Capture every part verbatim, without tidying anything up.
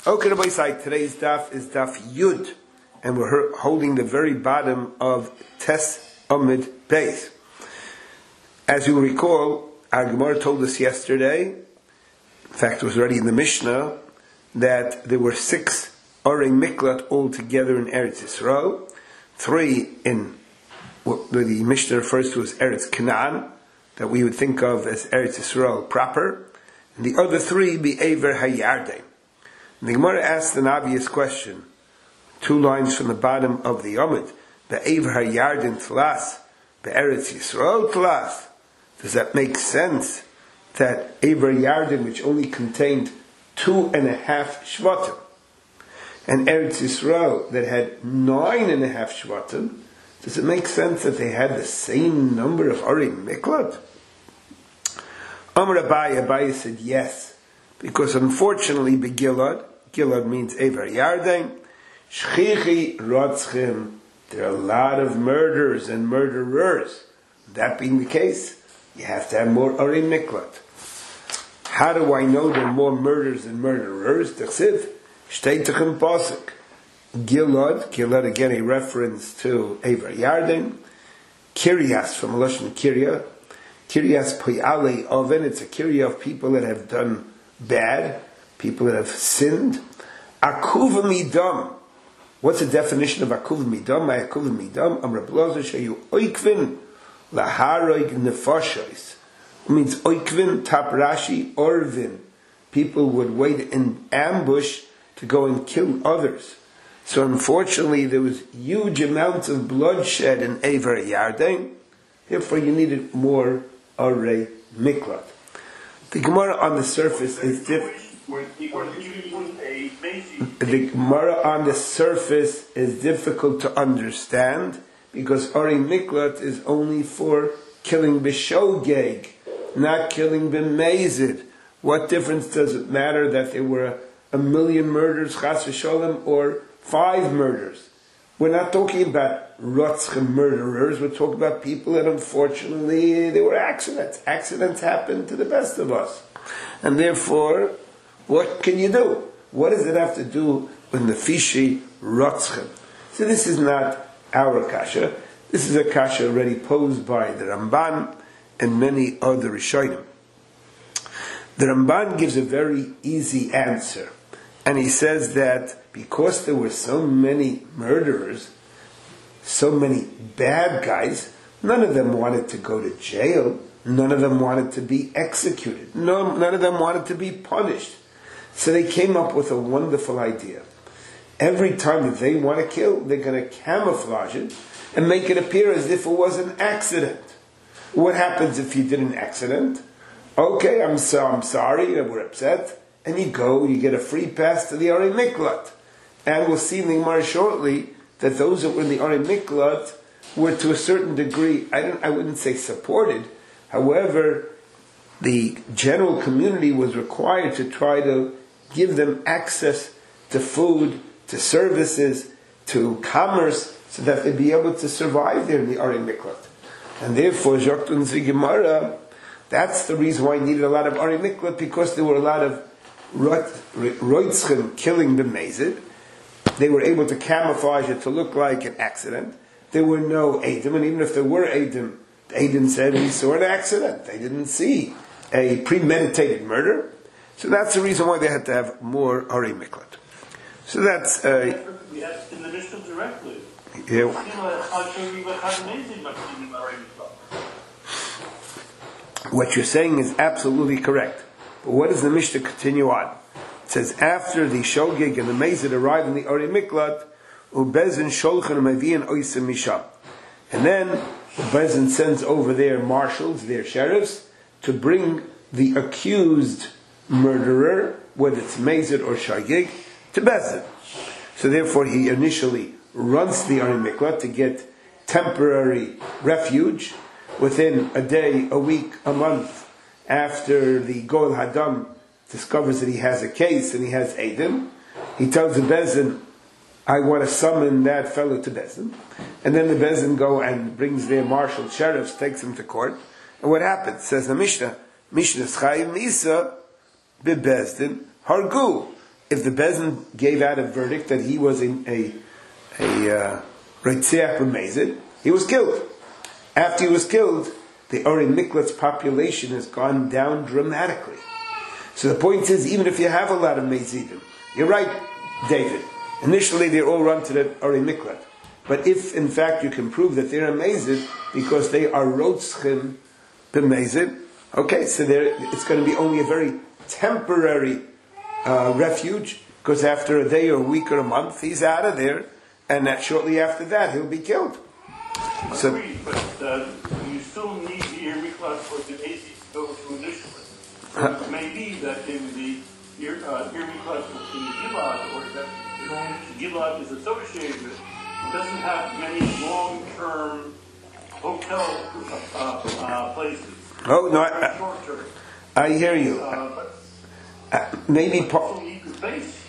Okay, Rabbi Isai, today's daf is daf Yud, and we're holding the very bottom of Tes Amid Beis. As you recall, our Gemara told us yesterday, in fact it was already in the Mishnah, that there were six Orei Miklat altogether in Eretz Yisrael, three in what the Mishnah refers to as Eretz Canaan, that we would think of as Eretz Yisrael proper, and the other three be Ever HaYarden. The Gemara asked an obvious question, two lines from the bottom of the Amid, Be'ever HaYarden Tlas, Be'eretz Yisrael Tlas. Does that make sense that Ever Yarden, which only contained two and a half Shvatim, and Eretz Yisrael that had nine and a half Shvatim, does it make sense that they had the same number of Orei Miklat? Amar Abaye, Abaye said yes, because unfortunately Begilad, Gilad means Ever Yarden, Shchichi Rotzchim, there are a lot of murderers and murderers. That being the case, you have to have more Orei Miklat. How do I know there are more murderers and murderers? T'chsiv, Shteitachem Pasuk. Gilad, Gilad again a reference to Ever Yarden. Kiryas, from Lashon Kirya. Kiryas Poyale Oven, it's a Kirya of people that have done bad, people that have sinned. Akuva Midam. What's the definition of Akuva Midam? My Akuva Midam, Am Reb Lozer Sheyu Oikvin Laharoig Nefashos. It means Oikvin, Tap Rashi, Orvin. People would wait in ambush to go and kill others. So unfortunately there was huge amounts of bloodshed in Ever Yarden. Therefore you needed more Orei Miklat. The Gemara on the surface is different. The Gemara on the surface is difficult to understand because Orei Miklat is only for killing b'shogeg, not killing b'mezid. What difference does it matter that there were a million murders, chas v'sholem, or five murders? We're not talking about rotzchem murderers. We're talking about people that unfortunately they were accidents. Accidents happen to the best of us, and therefore, what can you do? What does it have to do with nefishi rotzchem? So this is not our kasha. This is a kasha already posed by the Ramban and many other Rishonim. The Ramban gives a very easy answer, and he says that because there were so many murderers, so many bad guys, none of them wanted to go to jail, none of them wanted to be executed, no, none of them wanted to be punished. So they came up with a wonderful idea. Every time that they want to kill, they're going to camouflage it and make it appear as if it was an accident. What happens if you did an accident? Okay, I'm so I'm sorry, we're upset, and you go, you get a free pass to the Orei Miklat. And we'll see in the Gemara shortly that those that were in the Orei Miklat were to a certain degree, I don't I wouldn't say supported, however, the general community was required to try to give them access to food, to services, to commerce, so that they'd be able to survive there in the Orei Miklat. And therefore, Zhoktun Zigimara, that's the reason why I needed a lot of Orei Miklat, because there were a lot of Roitzchem killing the Mezid. They were able to camouflage it to look like an accident. There were no Eidim, and even if there were Eidim, the Eidim said he saw an accident. They didn't see a premeditated murder. So that's the reason why they had to have more Orei Miklat. So that's... Uh, we have in the Mishnah directly. Yeah. What you're saying is absolutely correct. But what does the Mishnah continue on? It says, after the Shogeg and the Mezid arrive in the Orei Miklat, Ubezin Sholchan Mavian Oisim Misham. And then Ubezin sends over their marshals, their sheriffs, to bring the accused murderer, whether it's Mezid or Shogeg, to Bezin. So therefore he initially runs the Orei Miklat to get temporary refuge. Within a day, a week, a month, after the Goel Hadam discovers that he has a case and he has Eidim, he tells the Bezin, I want to summon that fellow to Bezin. And then the Bezin go and brings their marshal sheriffs, takes him to court. And what happens? Says the Mishnah, Mishnah Chayim Isa bebezdin hargu. if the Bezin gave out a verdict that he was in a a Reitzeach b'Mezid, he was killed. After he was killed, the Ori Miklat's population has gone down dramatically. So the point is, even if you have a lot of Mezidim, you're right, David. Initially, they all run to the Ori Miklat. But if, in fact, you can prove that they're a Mezid because they are Rotzchim b'Mezid, okay, so there it's going to be only a very temporary uh, refuge, because after a day or a week or a month, he's out of there, and that shortly after that, he'll be killed. So, Agreed, but uh, you still need the Ir Miklat for the A C to go to initially. So it may be that in the Ir uh, Miklat in Gilad, or that Gilad is associated with, it doesn't have many long-term hotel uh, uh, places. oh no, I, Short-term. I hear you. Uh, Uh, maybe but part. also need the space.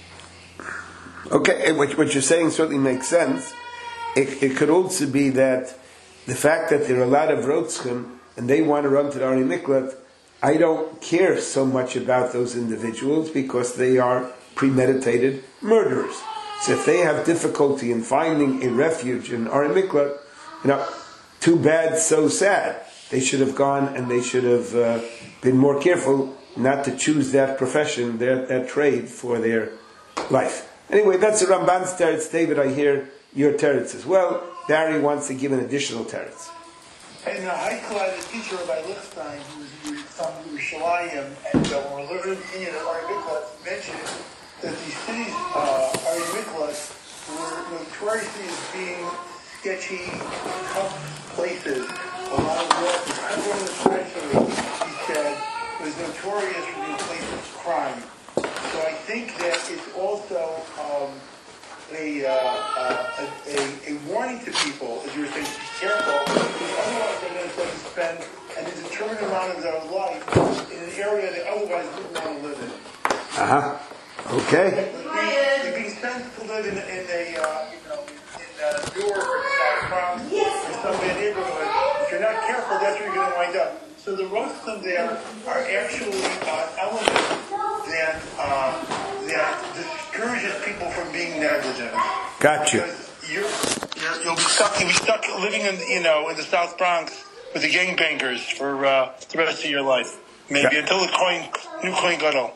Okay, what, what you're saying certainly makes sense. It, it could also be that the fact that there are a lot of Rotzchim and they want to run to the Ari Miklat, I don't care so much about those individuals because they are premeditated murderers. So if they have difficulty in finding a refuge in Ari Miklat, you know, too bad, so sad. They should have gone and they should have uh, been more careful not to choose that profession, their, that trade for their life. Anyway, that's the Ramban's teretz. David, I hear your teretz as well. Barry wants to give an additional teretz. And uh, I called the teacher Rabbi Lichtenstein, who was from Yerushalayim, and uh, when we're living in Ari Miklat, mentioned that these cities, uh, Ari Miklat, were notoriously as being sketchy, tough places. A lot of work. Everyone especially, he said, was notorious for being places of crime. So I think that it's also um, a, uh, uh, a, a, a warning to people, as you were saying, to be careful, because otherwise they're going to spend an indeterminate amount of their life in an area they otherwise wouldn't want to live in. Uh-huh. Okay. They're being sent to live in, in a, uh, you know, in uh, Newark or the South Bronx or some bad neighborhood. If you're not careful, that's where you're going to wind up. So the Rotzchim there are actually uh, elements that uh, that discourages people from being negligent. Gotcha. Because you're, you're, you'll be stuck. You'll be stuck living in you know in the South Bronx with the gangbangers for uh, the rest of your life, maybe Yeah. until the coin new coin gadol.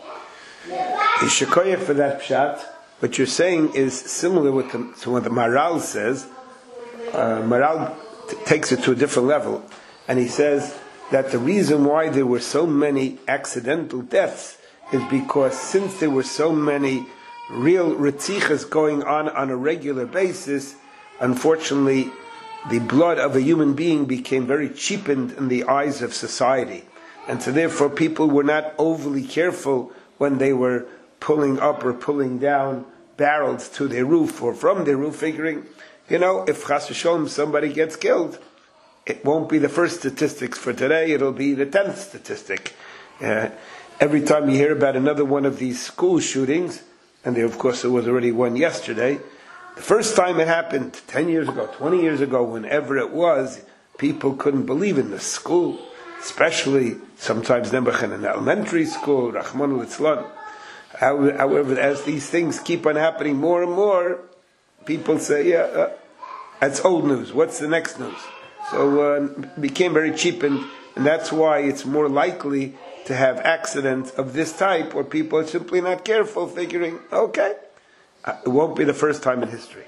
Ishakoya for that pshat. What you're saying is similar with the, to what the Maral says. Uh, Maral t- takes it to a different level, and he says that the reason why there were so many accidental deaths is because since there were so many real retzichas going on on a regular basis, unfortunately, the blood of a human being became very cheapened in the eyes of society. And so therefore people were not overly careful when they were pulling up or pulling down barrels to their roof or from their roof, figuring, you know, if chas v'sholom somebody gets killed, it won't be the first statistics for today, it'll be the tenth statistic. Uh, every time you hear about another one of these school shootings, and there of course there was already one yesterday, the first time it happened, ten years ago, twenty years ago, whenever it was, people couldn't believe in the school, especially sometimes Nebuch in an elementary school, Rahman al-Itzlan. However, as these things keep on happening more and more, people say, yeah, uh, that's old news, what's the next news? So uh, it became very cheapened, and that's why it's more likely to have accidents of this type where people are simply not careful, figuring, okay, uh, it won't be the first time in history.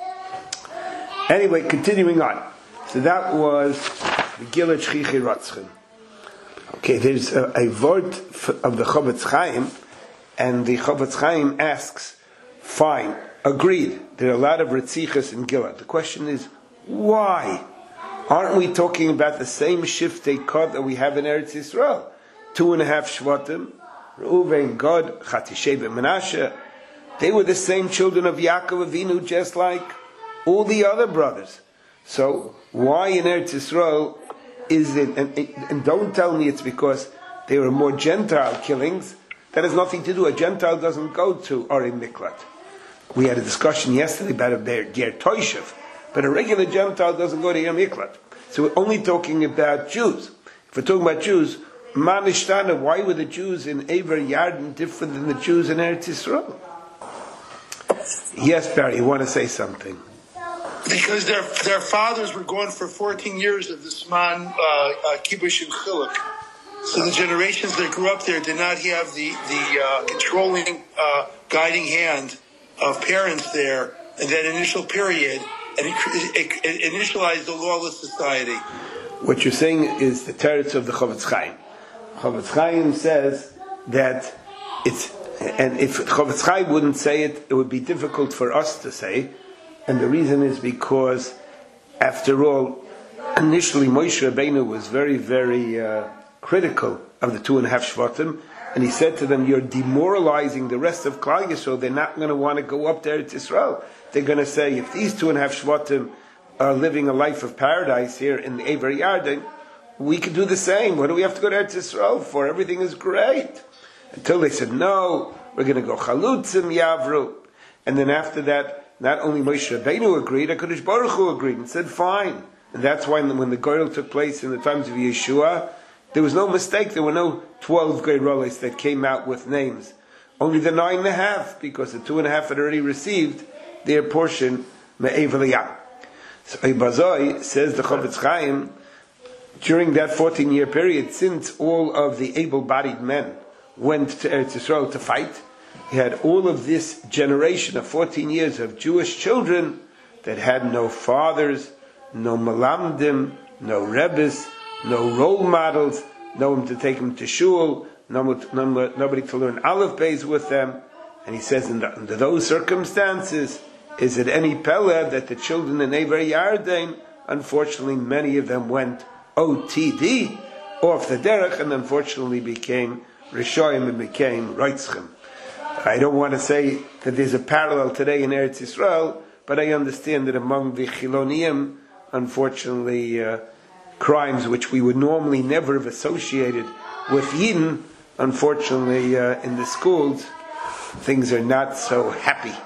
Anyway, continuing on. So that was the Gilad Shchichi Rotzchim. Okay, there's a, a word of the Chofetz Chaim, and the Chofetz Chaim asks, fine, agreed, there are a lot of Retzichas in Gilad. The question is, why? Aren't we talking about the same Shiftei Kod that we have in Eretz Yisrael? Two and a half Shvatim, Reuven, Gad, Chatishei, Menashe. They were the same children of Yaakov Avinu, just like all the other brothers. So why in Eretz Yisrael is it? And, and don't tell me it's because there were more Gentile killings. That has nothing to do. A Gentile doesn't go to Ari Miklat. We had a discussion yesterday about a Ger Toishev. But a regular Gentile doesn't go to Yom Miklat. So we're only talking about Jews. If we're talking about Jews, Manishtana, why were the Jews in Ever Yarden different than the Jews in Eretz Yisrael? Yes, Barry, you want to say something? Because their their fathers were gone for fourteen years of the Zman uh, uh, Kibush and Chiluk. So the generations that grew up there did not have the, the uh, controlling, uh, guiding hand of parents there in that initial period, and it, it, it initialized a lawless society. What you're saying is the teretz of the Chofetz Chaim. Chofetz Chaim says that it's, and if Chofetz Chaim wouldn't say it, it would be difficult for us to say, and the reason is because, after all, initially Moshe Rabbeinu was very, very uh, critical of the two and a half Shvatim, and he said to them, you're demoralizing the rest of Klal Yisrael. They're not going to want to go up there to Israel. They're going to say, if these two and a half Shvatim are living a life of paradise here in the Ever Yarden, we could do the same. What do we have to go to Eretz Yisrael for? Everything is great. Until they said, no, we're going to go Chalutzim Yavru. And then after that, not only Moshe Rabbeinu agreed, HaKadosh Baruch Hu agreed and said, fine. And that's why when the Goyal took place in the times of Yeshua, there was no mistake. There were no twelve Goyroles that came out with names. Only the nine and a half, because the two and a half had already received their portion, Me'ev L'Yam. So Ibazoi says the Chofetz Chaim, during that fourteen-year period, since all of the able-bodied men went to Eretz Yisrael to fight, he had all of this generation of fourteen years of Jewish children that had no fathers, no malamdim, no rebbes, no role models, no one to take them to shul, no, no, nobody to learn aleph beis with them. And he says, in the, under those circumstances, is it any pele that the children in Ever Yarden, unfortunately many of them went O T D, off the derech, and unfortunately became Rishoyim and became Reitzchem. I don't want to say that there's a parallel today in Eretz Yisrael, but I understand that among the Chiloniim, unfortunately, uh, crimes which we would normally never have associated with Yidden, unfortunately, uh, in the schools, things are not so happy.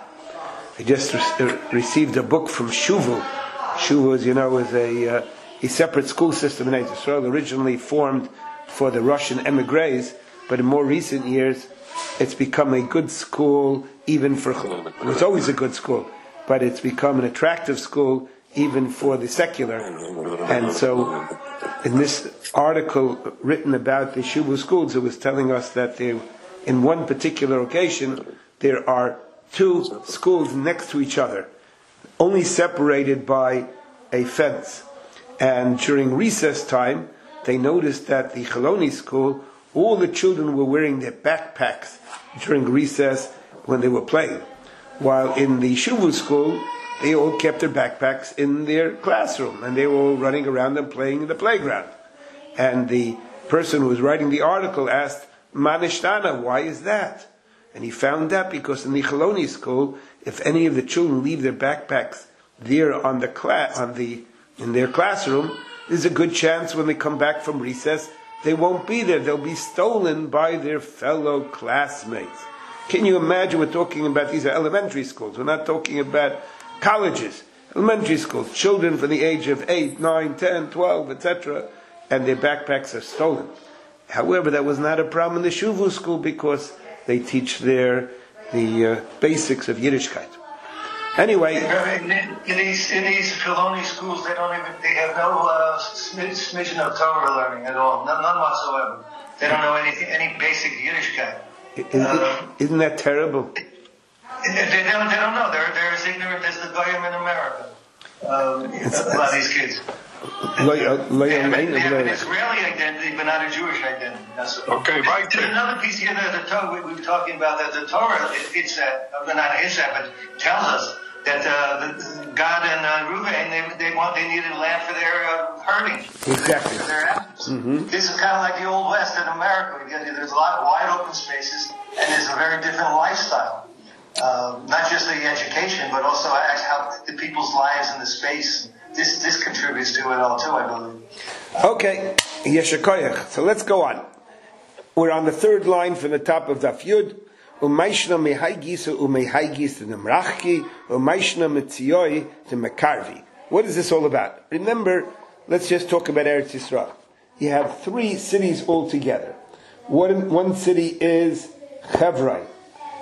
I just re- received a book from Shuvu. Shuvu, as you know, is a, uh, a separate school system in Eretz Yisrael, originally formed for the Russian emigres, but in more recent years, it's become a good school even for, it was always a good school, but it's become an attractive school even for the secular. And so, in this article written about the Shuvu schools, it was telling us that there, in one particular occasion, there are two schools next to each other, only separated by a fence. And during recess time, they noticed that the Chaloni school, all the children were wearing their backpacks during recess when they were playing. While in the Shuvu school, they all kept their backpacks in their classroom, and they were all running around and playing in the playground. And the person who was writing the article asked, Manishtana, why is that? And he found that because in the Chaloni school, if any of the children leave their backpacks there on the cla- on the in their classroom, there's a good chance when they come back from recess, they won't be there. They'll be stolen by their fellow classmates. Can you imagine? We're talking about, these are elementary schools. We're not talking about colleges. Elementary schools. Children from the age of eight, nine, ten, twelve, et cetera. And their backpacks are stolen. However, that was not a problem in the Shuvu school because they teach there the uh, basics of Yiddishkeit. Anyway, in, in these in these Chaloni schools, they don't even they have no uh, smidgen of Torah learning at all, none, none whatsoever. They don't know anything, any basic Yiddishkeit. Isn't, uh, isn't that terrible? They don't. They don't know. They're they're as ignorant as the goyim in America. Um, a lot of these kids. They have, they have an Israeli identity, but not a Jewish identity. That's okay, right. There's another piece here that the Torah, we were talking about that the Torah, it, it's that, uh, not his that, but tells us that uh, the, God and uh, Reuben, they, they want, they needed land for their uh, herding. Exactly. For their animals. Mm-hmm. This is kind of like the Old West in America. There's a lot of wide open spaces, and there's a very different lifestyle. Uh, not just the education, but also how the people's lives in the space. This this contributes to it all too, I believe. Okay, Yeshakoyach. So let's go on. We're on the third line from the top of Daf Yud. Umayshna mehaygis umayhaygis to Nemrachki, umayshna metzioi to Mekarvi. What is this all about? Remember, let's just talk about Eretz Yisrael. You have three cities altogether. One, one city is Chevron.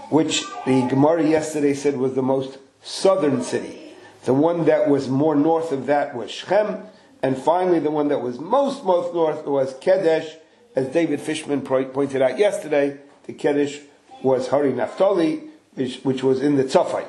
which the Gemara yesterday said was the most southern city. The one that was more north of that was Shechem, and finally the one that was most, most north was Kedesh. As David Fishman pointed out yesterday, the Kedesh was Hari Naphtali, which, which was in the Tzafai.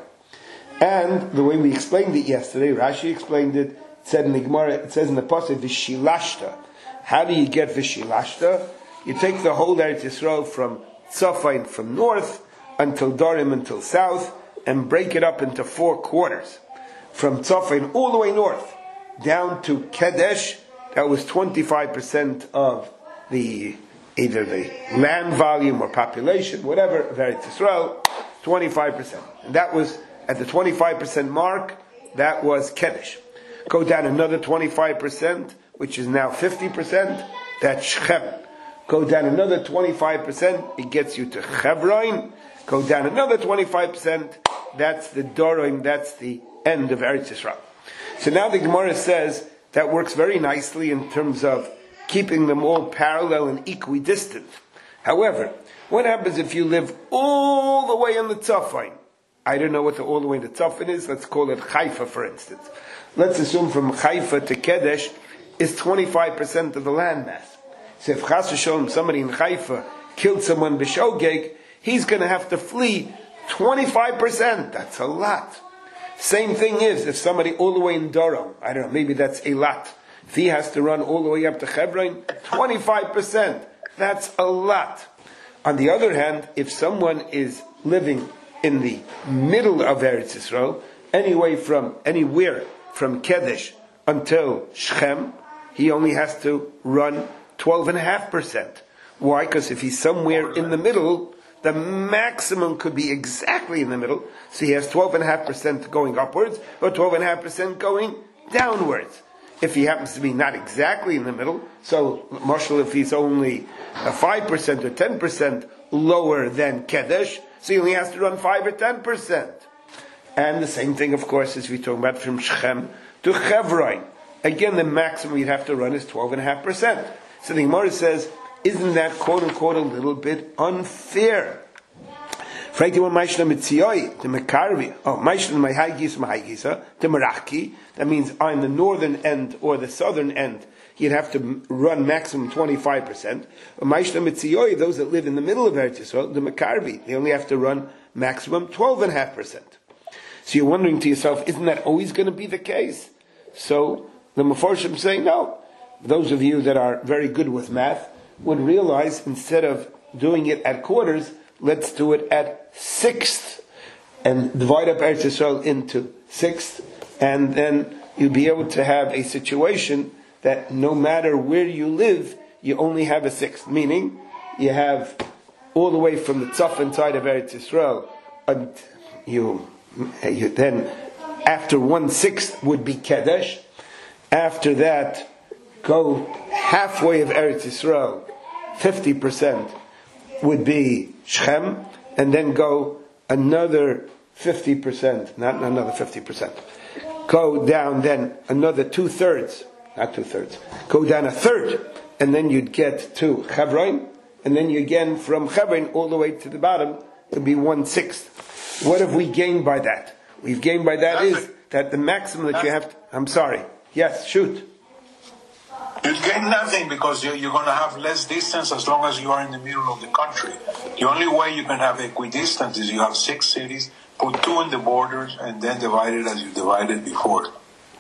And the way we explained it yesterday, Rashi explained it, it said in the Gemara, it says in the Pasuk, Vishilashta. How do you get Vishilashta? You take the whole Eretz Yisrael from Tzafai, from north, until Darim, until south, and break it up into four quarters. From Tzafai all the way north, down to Kedesh, that was twenty-five percent of the, either the land volume or population, whatever, of Eretz Yisrael, twenty-five percent. And that was, at the twenty-five percent mark, that was Kedesh. Go down another twenty-five percent, which is now fifty percent, that's Shechem. Go down another twenty-five percent, it gets you to Hebron. Go down another twenty-five percent, that's the Dorim, that's the end of Eretz Yisrael. So now the Gemara says that works very nicely in terms of keeping them all parallel and equidistant. However, what happens if you live all the way on the Tzafin? I don't know what the all the way to Tzafin is. Let's call it Haifa, for instance. Let's assume from Haifa to Kedesh is twenty-five percent of the landmass. So if Chas v'Sholom, somebody in Haifa killed someone b'Shogeg, he's going to have to flee twenty-five percent. That's a lot. Same thing is if somebody all the way in Durham, I don't know, maybe that's a lot. If he has to run all the way up to Hebron, twenty-five percent. That's a lot. On the other hand, if someone is living in the middle of Eretz Yisrael, anyway from anywhere from Kedesh until Shechem, he only has to run twelve point five percent. Why? Because if he's somewhere in the middle, the maximum could be exactly in the middle, so he has twelve point five percent going upwards, or twelve point five percent going downwards. If he happens to be not exactly in the middle, so Marshall, if he's only a five percent or ten percent lower than Kedesh, so he only has to run five or ten percent. And the same thing, of course, as we talk about from Shechem to Hebron. Again, the maximum you'd have to run is twelve point five percent. So the Gemara says, isn't that quote unquote a little bit unfair? Frankly, when Maishna Mitzioi, the Mekarvi, oh, Maishna Mahaigis Mahaigisa, the Meraki, that means on the northern end or the southern end, you'd have to run maximum twenty-five percent. Maishna Mitzioi, those that live in the middle of Eretz Yisrael, the Mekarvi, they only have to run maximum twelve point five percent. So you're wondering to yourself, isn't that always going to be the case? So the Mefarshim say, no. Those of you that are very good with math would realize instead of doing it at quarters, let's do it at sixth and divide up Eretz Yisrael into sixth, and then you'll be able to have a situation that no matter where you live, you only have a sixth. Meaning, you have all the way from the Tzafin side of Eretz Yisrael, and you, you then after one sixth would be Kedesh. After that, go halfway of Eretz Yisrael, fifty percent would be Shechem, and then go another fifty percent, not another fifty percent. Go down then another two thirds, not two thirds, go down a third, and then you'd get to Hebron, and then you again from Hebron all the way to the bottom, it'd be one sixth. What have we gained by that? We've gained by that is that the maximum that you have to, I'm sorry, yes, shoot. You gain nothing because you're, you're going to have less distance as long as you are in the middle of the country. The only way you can have equidistance is you have six cities, put two in the borders, and then divide it as you divided before.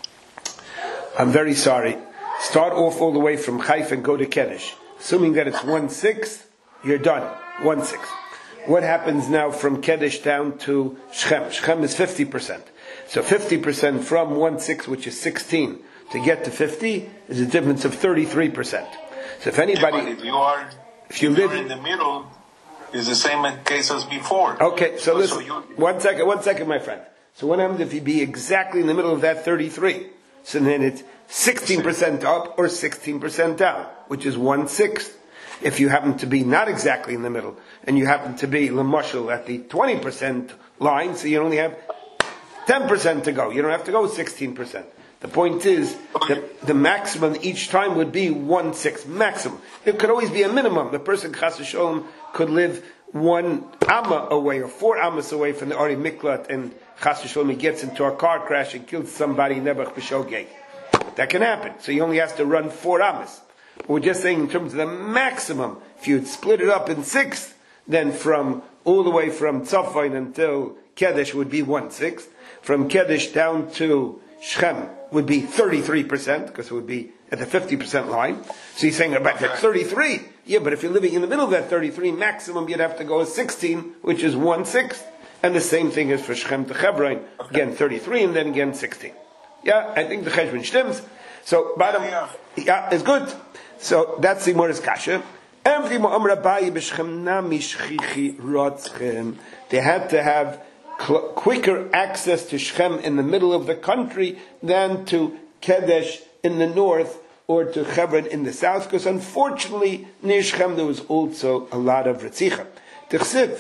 I'm very sorry. Start off all the way from Haifa and go to Kedesh. Assuming that it's one-sixth, you're done. One-sixth. What happens now from Kedesh down to Shechem? Shechem is fifty percent. So fifty percent from one-sixth, which is sixteen, to get to fifty is a difference of thirty-three percent. So if anybody... Yeah, if you are if you live in the middle, it's the same case as before. Okay, so listen, so you, one second, one second, my friend. So what happens if you be exactly in the middle of that thirty-three? So then it's sixteen percent up or sixteen percent down, which is one-sixth. If you happen to be not exactly in the middle, and you happen to be l'mashal at the twenty percent line, so you only have ten percent to go. You don't have to go sixteen percent. The point is that the maximum each time would be one-sixth maximum. It could always be a minimum. The person, chas v'sholom, could live one amma away or four ammas away from the Ari Miklat, and Chas v'Shalom he gets into a car crash and kills somebody Nebuch b'Shogeg. That can happen. So he only has to run four ammas. But we're just saying in terms of the maximum, if you'd split it up in six, then from all the way from Tzafain until Kedesh would be one-sixth. From Kedesh down to Shechem would be thirty-three percent, because it would be at the fifty percent line. So he's saying about that thirty-three. Yeah, but if you're living in the middle of that thirty-three, maximum you'd have to go sixteen, which is one-sixth. And the same thing is for Shechem to Hebron. Again, thirty-three, and then again sixteen. Yeah, I think the Cheshbon stimms. So, bottom, yeah, is good. So, that's the Morris Kasha. They had to have cl- quicker access to Shechem in the middle of the country than to Kedesh in the north or to Hebron in the south, because unfortunately, near Shechem there was also a lot of Retzicha. T'chsiv,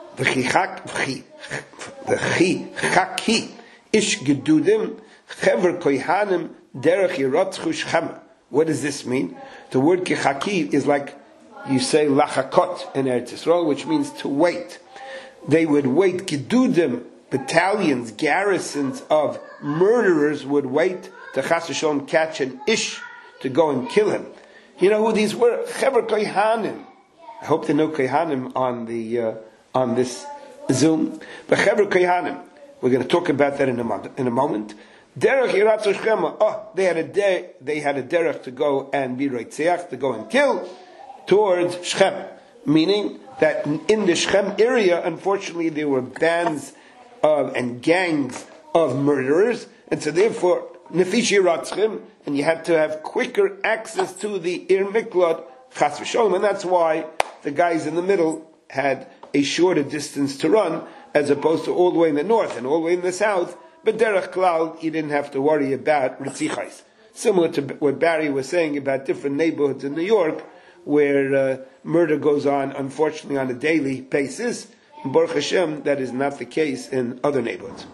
v'chichaki, ish gedudim, chever koyhanim, derech yiratzchu Shechem. What does this mean? The word kichaki is like you say lachakot in Eretz Yisrael, which means to wait. They would wait. Gedudim, battalions, garrisons of murderers would wait to Chas v'Shalom catch an ish to go and kill him. You know who these were? Chever koyhanim. I hope they know koyhanim on the uh, on this Zoom. But chever koyhanim. We're going to talk about that in a moment. In a moment. Derech yiratzu Shechem. Oh, they had a de- they had a derech to go and be reitzeach, to go and kill towards Shechem. Meaning that in the Shechem area, unfortunately, there were bands of and gangs of murderers, and so therefore nefish yiratzchim, and you had to have quicker access to the Ir Miklat Chas v'Sholom, and that's why the guys in the middle had a shorter distance to run, as opposed to all the way in the north and all the way in the south. But Derech Klal, you didn't have to worry about Ritzichais. Similar to what Barry was saying about different neighborhoods in New York, where uh, murder goes on, unfortunately, on a daily basis. In Baruch Hashem, that is not the case in other neighborhoods.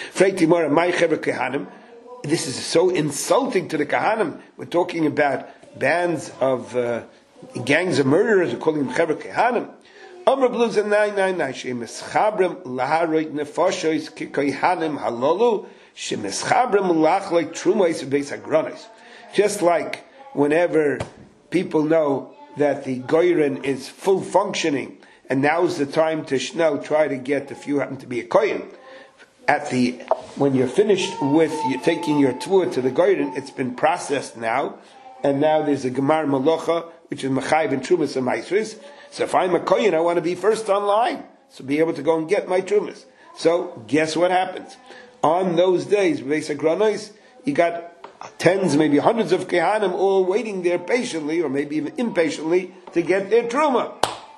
This is so insulting to the Kahanim. We're talking about bands of uh, gangs of murderers. We're calling them Chever Kahanim. Amr Blues and nine nine nine. Shemischabrem laharoit nefoshois kikoyhanim halolu. Shemischabrem lachloit trumois beis agronis. Just like whenever people know that the goyren is full functioning, and now's the time to shnell try to get, if you happen to be a kohen, at the when you're finished with you taking your tvua to the goyren, it's been processed now, and now there's a gemar malocha which is mechayiv and trumas and maisris. So if I'm a kohen, I want to be first online, so be able to go and get my trumas. So guess what happens? On those days, beis agronos, you got tens, maybe hundreds of kehanim all waiting there patiently, or maybe even impatiently, to get their truma.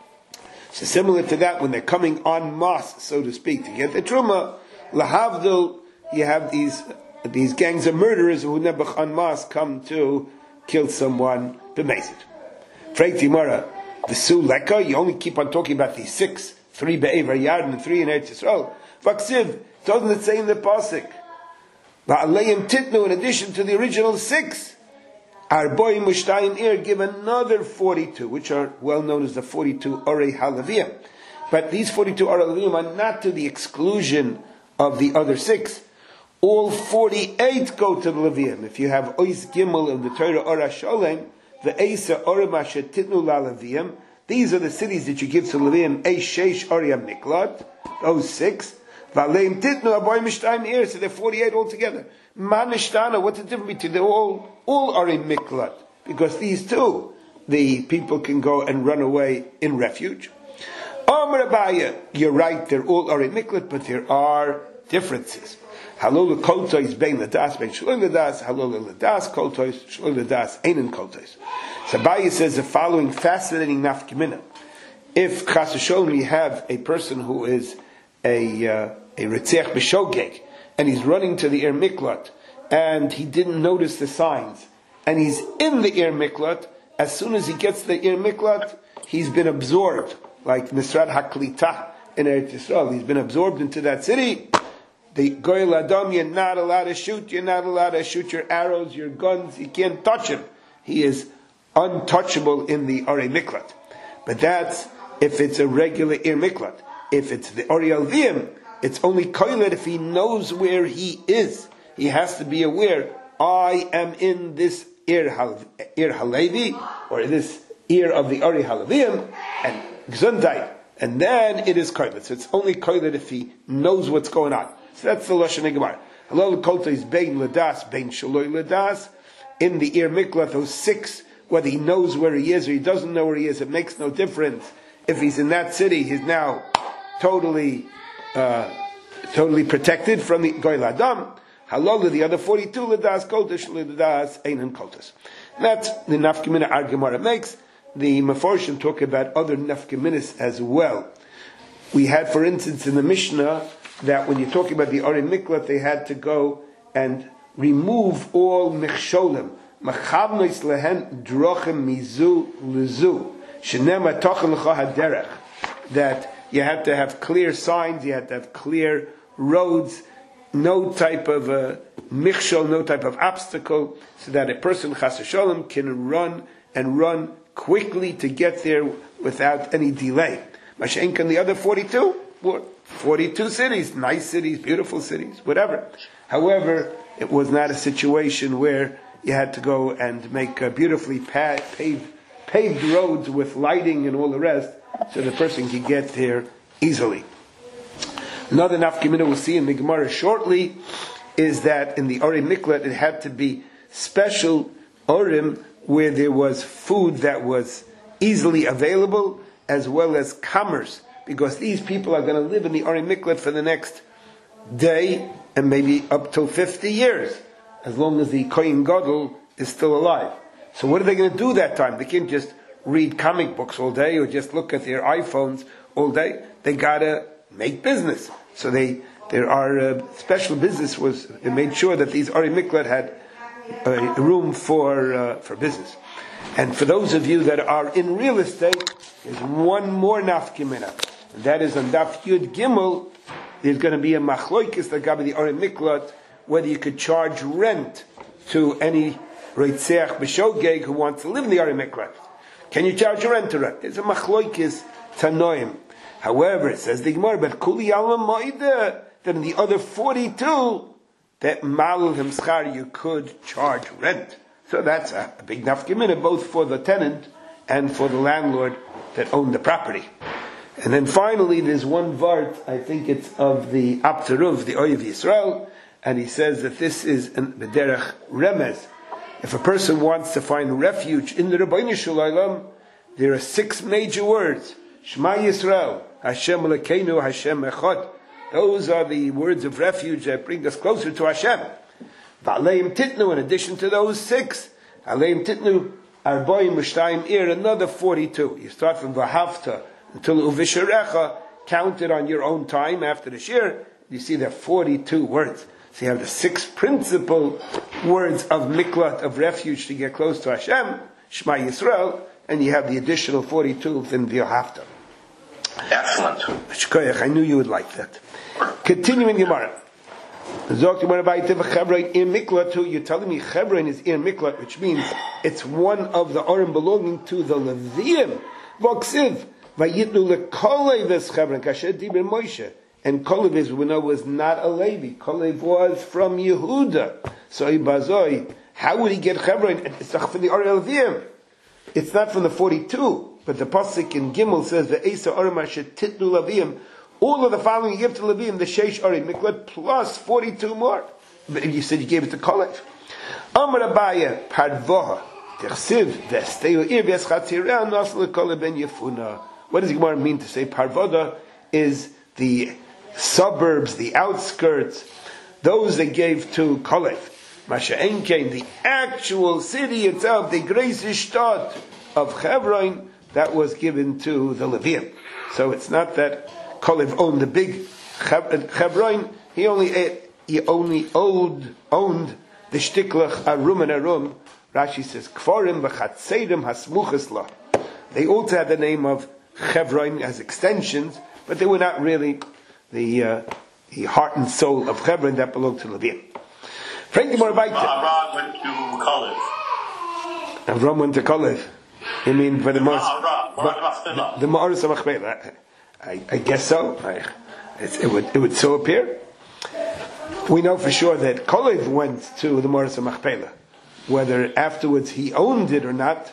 So similar to that, when they're coming en masse, so to speak, to get their truma, lahavdil, you have these these gangs of murderers who never en masse come to kill someone, b'mezid. Freiti Mara, the Su Leka, you only keep on talking about these six, three be'ever yarden and three in Eretz Yisrael. Vaksiv, doesn't it say in the pasuk? Va'aleim titnu, in addition to the original six, Arboim Mushtayim Ir, give another forty-two, which are well known as the forty-two Orei Halavim. But these forty-two Orei Halavim are not to the exclusion of the other six. All forty-eight go to the Levium. If you have Ois Gimel of the Torah Ora Sholem, the Eisa Orem Asher Titnu La Levium, these are the cities that you give to Levium, Eish Sheish Orem Miklat, those six. Valeim Titnu Arboim Mushtayim Ir, so they're forty-eight altogether. Manishtana, what's the difference between they're all all are in miklat? Because these two, the people can go and run away in refuge. Amar Abaya, you're right, they're all are in miklat, but there are differences. Halol koltois bein ladas bein shloim ladas, halol ladas koltois shloim ladas einin koltois. So Abaya says the following fascinating nafkamina. If chas v'sholom you have a person who is a uh, a ritzech b'shogeg, and he's running to the Ir Miklat, and he didn't notice the signs, and he's in the Ir Miklat, as soon as he gets to the Ir Miklat, he's been absorbed, like Misrad HaKlitah in Eretz Yisrael, he's been absorbed into that city. The Goyel Adam, you're not allowed to shoot, you're not allowed to shoot your arrows, your guns, you can't touch him. He is untouchable in the Ir Miklat. But that's if it's a regular Ir Miklat. If it's the Ori Alviim, it's only koilet if he knows where he is. He has to be aware, I am in this Ir, Hal, Ir Halevi, or this Ir of the Ori Halavim, and Gesundheit. And then it is koilet. So it's only koilet if he knows what's going on. So that's the Lashon Gemara. Halal Kolta is Bein Ladas, Bein Shaloi Ladas. In the Ir Miklat, those six, whether he knows where he is or he doesn't know where he is, it makes no difference. If he's in that city, he's now totally uh, totally protected from the Goy Ladam. Halal, the other forty-two, Ladas, Koltish, Ladas, Einan Koltas. That's the Nafkamina Argamara makes. The Meforshim talk about other Nafkaminas as well. We had, for instance, in the Mishnah, that when you're talking about the Ori Miklat, they had to go and remove all Mechsholim. Machavnois lehen drochem mizu lezu. Shenema tochen lecha haderech. That you had to have clear signs, you had to have clear roads, no type of uh, michshol, no type of obstacle, so that a person, chas v'sholem, can run and run quickly to get there without any delay. Mashenk and the other forty-two, forty-two cities, nice cities, beautiful cities, whatever. However, it was not a situation where you had to go and make uh, beautifully pa- paved, paved roads with lighting and all the rest, so the person could get there easily. Another nafkamina we'll see in the Gemara shortly is that in the Ori Miklat it had to be special Orim where there was food that was easily available as well as commerce, because these people are going to live in the Ori Miklat for the next day and maybe up till fifty years, as long as the Kohen Gadol is still alive. So what are they going to do that time? They can't just read comic books all day or just look at their iPhones all day. They got to make business. So they there are uh, special business was they made sure that these Ori Miklat had uh, room for uh, for business. And for those of you that are in real estate, there's one more nafkimina, and that is on Daf Yud Gimel. There's going to be a machloikis that got the Ori Miklat whether you could charge rent to any Reitzeach B'Shogeg who wants to live in the Ori Miklat. Can you charge rent to rent? It's a machloikis tanoim. However, it says the Gemara, but Kuli Alma Moida, that in the other forty-two, that Malul Himschar, you could charge rent. So that's a, a big nafkamina, both for the tenant and for the landlord that owned the property. And then finally, there's one vart, I think it's of the Abtaruv, the Oyev Yisrael, and he says that this is an B'derech Remez. If a person wants to find refuge in the Rabbeinu Shalom, there are six major words. Shema Yisrael, Hashem Elokeinu, Hashem Echad. Those are the words of refuge that bring us closer to Hashem. V'aleim Titnu, in addition to those six, Aleim Titnu, Arboim Mishtayim Ir, another forty-two. You start from V'havta until Uvisharecha, count it on your own time after the Shir, you see there are forty-two words. So you have the six principal words of Miklat, of refuge to get close to Hashem, Shema Yisrael, and you have the additional forty-two in V'havta. Excellent. I knew you would like that. Continuing Gemara. You're telling me Chevron is Ir Miklat, which means it's one of the Orim belonging to the Leviim. Voksiv, Vayitnu leKolev es Chevron, Kasher Dibur Moshe. And Kolev, we know, was not a Levi. Kolev was from Yehuda. So Ibazoi, how would he get Chevron? It's not from the Orim Leviim. It's not from the forty-two. But the pasuk in Gimel says the Esa Orim Asher Titnu Leviim. All of the following you give to Leviim, the Sheish Ori Miklat, plus forty-two more. But you said you gave it to Kolev. Amar Abaya, Parvoha, Tersiv, Vesteu Ir, Veschatzirah, Nasle Kolev Ben Yefuna. What does Gemara mean to say? Parvoda is the suburbs, the outskirts, those that gave to Kolev. Masha Enkein, the actual city itself, the Greise Stadt of Hebron, that was given to the Leviim. So it's not that Kolev owned the big Hebron. He only he only owned owned the shtiklach arum and arum. Rashi says kforim v'chatzeirim hasmuches la. They also had the name of Hebron as extensions, but they were not really the uh, the heart and soul of Hebron that belonged to Leviim. Frankie Morabaita. Avram went to Kolev. Avram went to Kolev. You mean for the most? Avram. the Ma'aris HaMachpelah. I, I guess so. I, it, it would it would so appear. We know for sure that Kolev went to the Ma'aris HaMachpelah. Whether afterwards he owned it or not,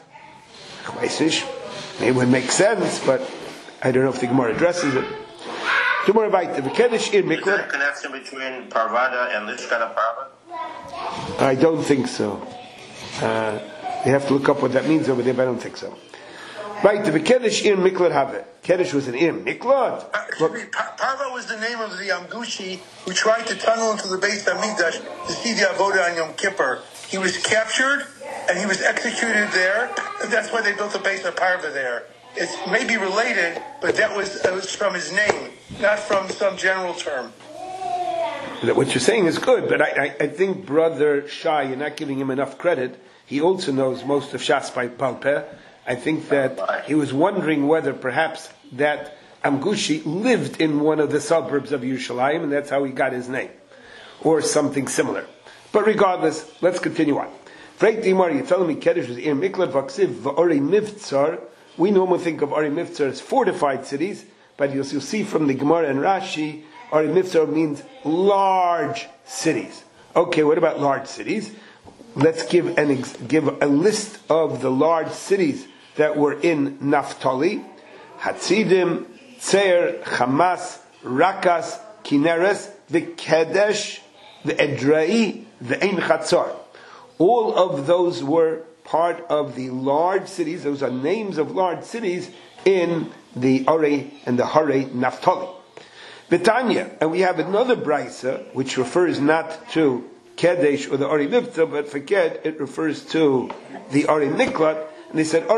it would make sense, but I don't know if the Gemara addresses it. Tomorrow, right? The Kedesh in Miklat. Is there a connection between Parvada and Lishkata Parva? I don't think so. Uh, you have to look up what that means over there, but I don't think so. Right, the Kedesh in Miklat have Kedesh was an im Miklat. Uh, Parva was the name of the Amgushi who tried to tunnel into the Beis Hamikdash to see the Avodah on Yom Kippur. He was captured and he was executed there, and that's why they built the Beis Parva there. It may be related, but that was, that was from his name, not from some general term. What you're saying is good, but I, I, I think Brother Shai, you're not giving him enough credit. He also knows most of Shas by Palpeh. I think that he was wondering whether perhaps that Amgushi lived in one of the suburbs of Yerushalayim, and that's how he got his name, or something similar. But regardless, let's continue on. Freit Dimar, you're telling me Kedesh was Ir Miklat Vaksiv V'Ori Mivtzar. We normally think of Ori Mivtzar as fortified cities, but you'll, you'll see from the Gemara and Rashi, Ori Mivtzar means large cities. Okay, what about large cities? Let's give an ex- give a list of the large cities that were in Naphtali: Hatzidim, Tzer, Hamas, Rakas, Kineres, the Kedesh, the Edrei, the Ein Chatzar. All of those were part of the large cities. Those are names of large cities in the Arei and the Harei Naphtali. Betanya, and we have another brisa which refers not to Kedesh or the Arei Mivtza, but for Ked it refers to the Arei Miklat. And they said,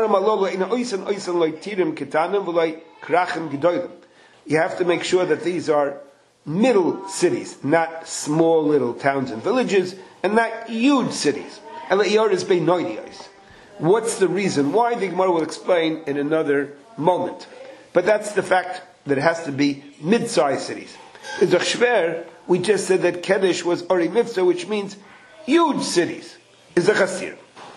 you have to make sure that these are middle cities, not small little towns and villages, and not huge cities. What's the reason why? The Gemara will explain in another moment. But that's the fact that it has to be mid-sized cities. In the Shver, we just said that Kedesh was Ori Mivtza, which means huge cities. Is the Chasir.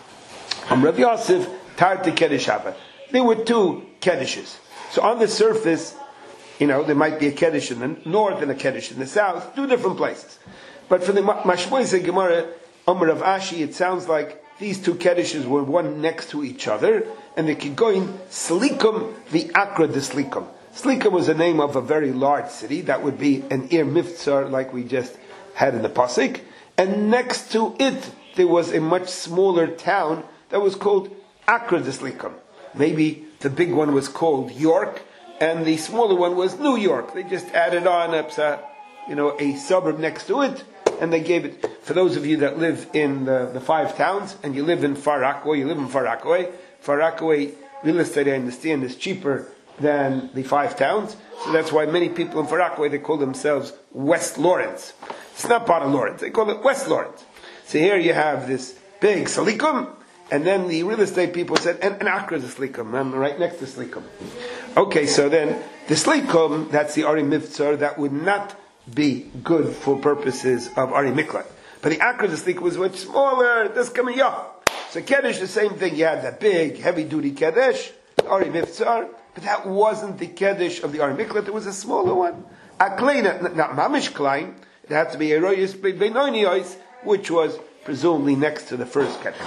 Am Rav Yosef, Tarti Kedesh Haba. There were two Kedeshes. So on the surface, you know, there might be a Kedesh in the north and a Kedesh in the south, two different places. But for the Mashmois Gemara, Amr Rav Ashi, it sounds like these two Kedeshes were one next to each other, and the Kigoin, Slikum, the Akra de Slikum. Slikum was the name of a very large city, that would be an Ir Mivtzar, like we just had in the Pasik, and next to it, there was a much smaller town that was called Akra de Slikum. Maybe the big one was called York, and the smaller one was New York. They just added on a, you know, a suburb next to it, and they gave it. For those of you that live in the, the five towns, and you live in Far Rockaway, you live in Far Rockaway, Far Rockaway real estate, I understand, is cheaper than the five towns, so that's why many people in Far Rockaway, they call themselves West Lawrence. It's not part of Lawrence, they call it West Lawrence. So here you have this big Salikum, and then the real estate people said, and, and Akra is a Slikum, and right next to Slikum. Okay, so then the Slikum, that's the Ari Mivtzar, that would not be good for purposes of Ari Miklat. But the Akra is a Slikum was much smaller, this coming up. So Kedesh, the same thing, you had that big, heavy-duty Kedesh, Ari Mivtzar, but that wasn't the Kedesh of the Ari Miklat, it was a smaller one. A Kleina, not Mamish Klein, it had to be a Royus Beinoiniois, which was presumably next to the first Kedesh.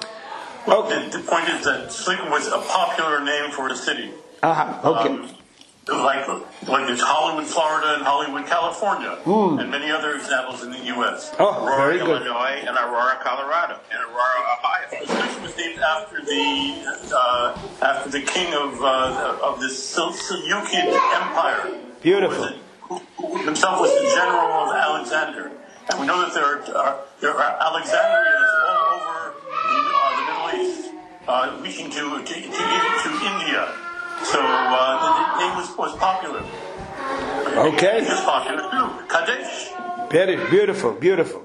Well, okay. the, the point is that Slikum was a popular name for a city. Uh-huh. Okay. Um, like, like it's Hollywood, Florida, and Hollywood, California, mm. and many other examples in the U S Oh, Aurora, very good. Illinois, and Aurora, Colorado, and Aurora, Ohio. The station was named after the uh, after the king of uh, of the Seleucid Empire. Beautiful. Who, who himself was the general of Alexander, and we know that there are uh, there are Alexandrias all over the, uh, the Middle East, uh, reaching to to, to to India. So uh, the name was, was popular. Okay. It was popular too. Kadesh. Very beautiful, beautiful.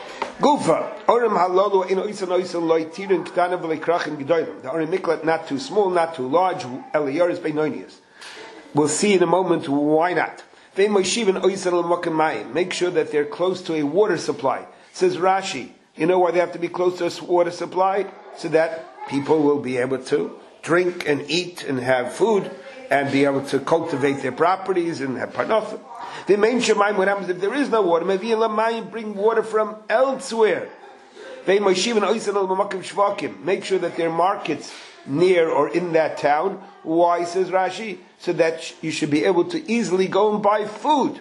Gufa. Orem halalu ino isan oisan loy tirin k'tana v'lei krachim gedolim. The Orem Miklat, not too small, not too large. Eliyaris beinoinius. We'll see in a moment why not. Vein moishivan oisan l'mokem mayim. Make sure that they're close to a water supply. Says Rashi. You know why they have to be close to a water supply? So that people will be able to drink and eat and have food and be able to cultivate their properties and have parnasa. The main Shemaim, what happens if there is no water? Maybe bring water from elsewhere. Make sure that there are markets near or in that town. Why, says Rashi? So that you should be able to easily go and buy food.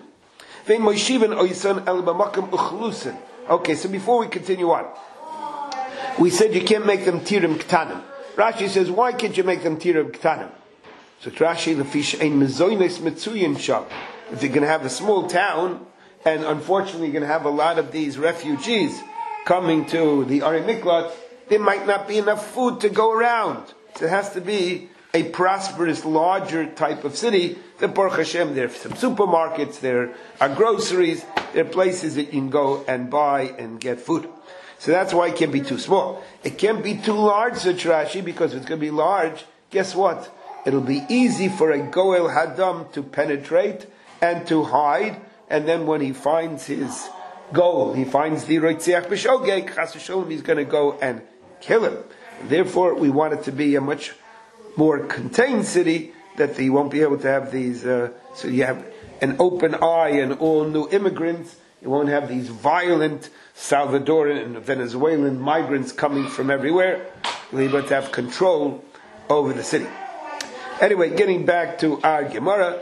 Okay, so before we continue on, we said you can't make them tirim ktanim. Rashi says, why can't you make them tirim ktanim? So Rashi, the fish ein mezoines metzuyin sham. If you're going to have a small town, and unfortunately you're going to have a lot of these refugees coming to the Ari Miklat, there might not be enough food to go around. So it has to be a prosperous, larger type of city. The Baruch Hashem, there are some supermarkets, there are groceries, there are places that you can go and buy and get food. So that's why it can't be too small. It can't be too large, said Rashi, because if it's going to be large, guess what? It'll be easy for a Goel Hadam to penetrate and to hide, and then when he finds his goal, he finds the Roitziach B'Shogeg, Chas v'Sholom, he's going to go and kill him. And therefore, we want it to be a much more contained city, that he won't be able to have these, uh, so you have an open eye and all new immigrants. You won't have these violent Salvadoran and Venezuelan migrants coming from everywhere. You'll be able to have control over the city. Anyway, getting back to our Gemara,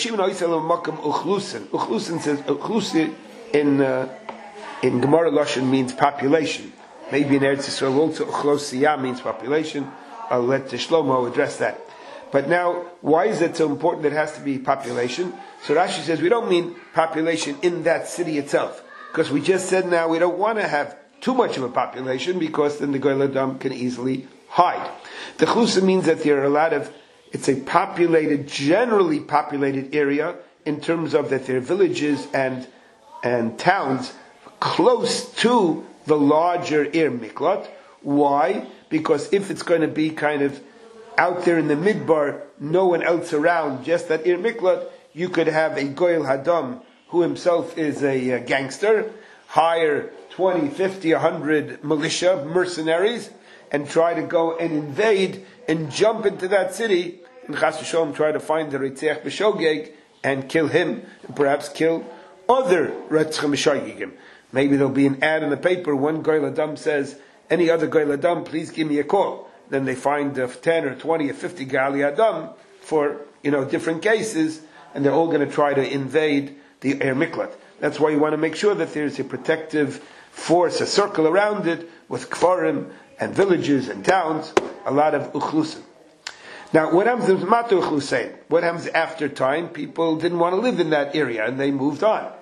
Uchlusin. Uchlusin says, Uchlusin in, uh, in Gemara Lashon means population. Maybe in Eretz Yisrael also Uchlosiyah means population. I'll let Shlomo address that. But now, why is it so important that it has to be population? So Rashi says we don't mean population in that city itself. Because we just said now we don't want to have too much of a population, because then the Goel Adam can easily hide. The Chlusa means that there are a lot of, it's a populated, generally populated area, in terms of that there are villages and and towns close to the larger Ir Miklat. Why? Because if it's going to be kind of out there in the Midbar, no one else around, just that Ir Miklat, you could have a Goel Hadam who himself is a uh, gangster, hire twenty, fifty, one hundred militia, mercenaries, and try to go and invade and jump into that city, and Chas v'Sholom try to find the Ritzech B'Shogeg and kill him, and perhaps kill other Ritzech B'Shogegim. Maybe there'll be an ad in the paper, one Goel Adam says, any other Goel Adam, please give me a call. Then they find uh, ten or twenty or fifty Gali Adam for, you know, different cases, and they're all going to try to invade the Ir Miklat. That's why you want to make sure that there's a protective force, a circle around it, with kfarim and villages and towns, a lot of uchlusim. Now, what happens with Matu Uchlusein? What happens after time? People didn't want to live in that area, and they moved on.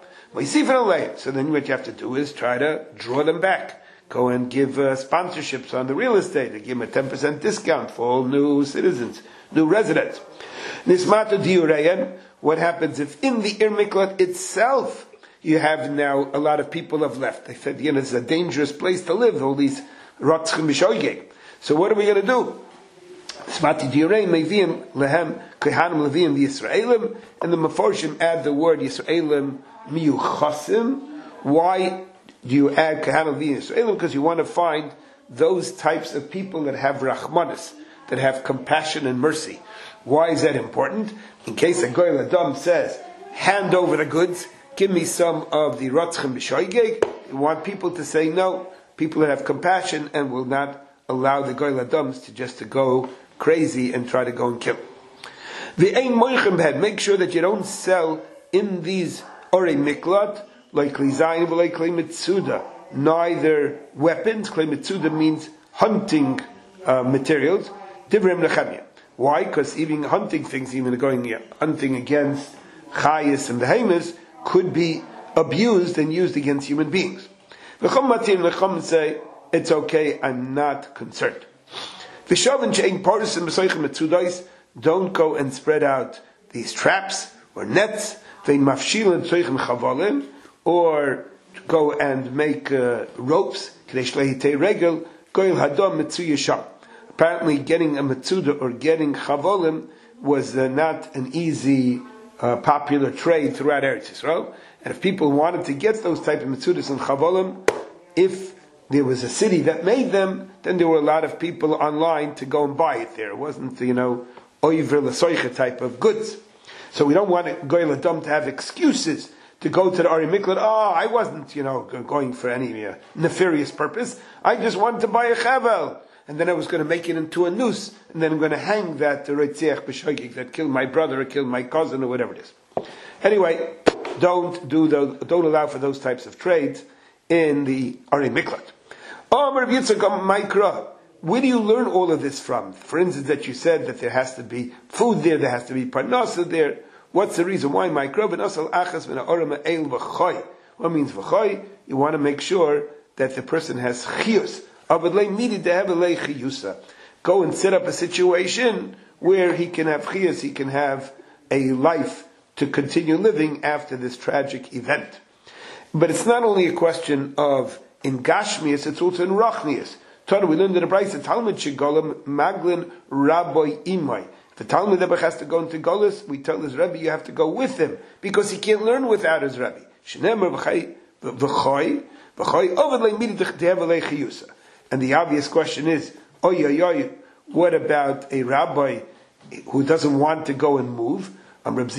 So then what you have to do is try to draw them back. Go and give uh, sponsorships on the real estate. They give them a ten percent discount for all new citizens, new residents. Nismatu diureyan. What happens if in the Ir Miklat itself you have now a lot of people have left? They said, you know, it's a dangerous place to live, all these Ratzchim B'Shogeg. So what are we going to do? Nismatu diureyan meviim lehem kehanim leviim Yisraelim, and the Meforshim add the word Yisraelim miyuchasim. Why do you add Kehanim Leviim Yisraelim? Because you want to find those types of people that have rachmanis, that have compassion and mercy. Why is that important? In case a Goel Adam says, hand over the goods, give me some of the Ratzchim B'Shogeg, you want people to say no, people that have compassion and will not allow the Goel Adams to just to go crazy and try to go and kill. V'ein moichem b'hed, make sure that you don't sell in these Orei Miklat, like Klizayin v'lei Klei Mitzuda, neither weapons. Klei Mitzuda means hunting uh, materials. Divrei Nechemia. Why? Because even hunting things, even going hunting against Chayis and Behemoths, could be abused and used against human beings. V'chom matir v'chom say, it's okay, I'm not concerned. V'shavin she'ein partisan b'soichem Mitzudais, don't go and spread out these traps or nets. V'ein mafshilin b'soichem chavalim, or go and make uh, ropes. Apparently getting a Metzuda or getting Chavolim was uh, not an easy, uh, popular trade throughout Eretz Yisrael. And if people wanted to get those type of Metzudas and Chavolim, if there was a city that made them, then there were a lot of people online to go and buy it there. It wasn't, you know, oiver l'soicha type of goods. So we don't want Goy Ladam to have excuses to go to the Ari Miklat. Oh, I wasn't, you know, going for any uh, nefarious purpose. I just wanted to buy a chavel. And then I was going to make it into a noose, and then I'm going to hang that uh, Reitziach B'Shogig that killed my brother or killed my cousin or whatever it is. Anyway, don't do those, don't allow for those types of trades in the Ari Miklat. Oh, Rabbi Yitzchak Mikra, where do you learn all of this from? For instance, that you said that there has to be food there, there has to be parnasa there. What's the reason why? Mikra v'nosal achas v'na'oram eil v'choy. What means v'choy? You want to make sure that the person has chiyus. Avadlei needed to have a lei chiyusa. Go and set up a situation where he can have chiyus, he can have a life to continue living after this tragic event. But it's not only a question of in Gashmias, it's also in Rachnias. Tana, we learned in the Brayz, the Talmud Shigolam Maglin Rabbi Imai. If the Talmud Rebbe has to go into Golis, we tell his Rebbe you have to go with him because he can't learn without his Rebbe. Shnemer v'chay v'choy v'choy ovad le'midi t'hev alei chiyusa. And the obvious question is, oy oy oy, what about a rabbi who doesn't want to go and move? Make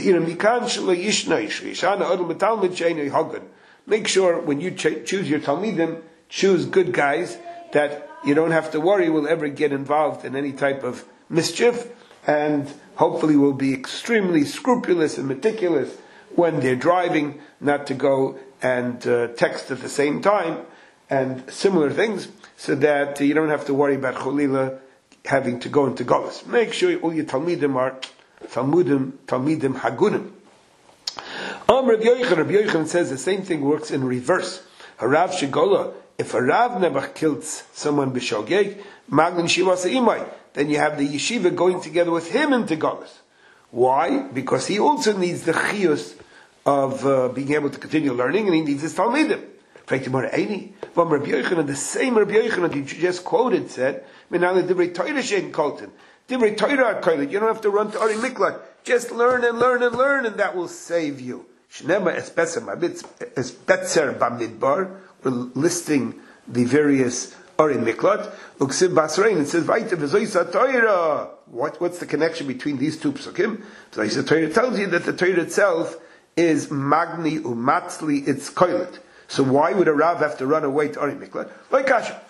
sure when you ch- choose your Talmidim, choose good guys that you don't have to worry will ever get involved in any type of mischief, and hopefully will be extremely scrupulous and meticulous when they're driving, not to go and uh, text at the same time, and similar things, so that uh, you don't have to worry about Cholila having to go into Golis. Make sure all your Talmidim are Talmudim, Talmidim Hagunim. Um, Rabbi Yochanan, Rabbi Yochanan says the same thing works in reverse. Harav Shigola, if a Rav never kills someone b'shogeg, Maglin Shivasa Imai, then you have the yeshiva going together with him into Golis. Why? Because he also needs the chiyus of uh, being able to continue learning, and he needs his Talmidim. From Rabbi Yochanan, the same Rabbi Yochanan you just quoted said, Minale Divrei Torah shein kolten. Divrei Torah kolet. You don't have to run to Ari Miklat. Just learn and learn and learn, and that will save you. Shnema es betzer bamidbar. We're listing the various Ari Miklat. Uksiv basrein. It says Vayta v'zoysa Torah. What what's the connection between these two psukim? Zoysa Torah tells you that the Torah itself is magni umatzli. It's kolet. So why would a Rav have to run away to Ari Miklat? Like Kasha.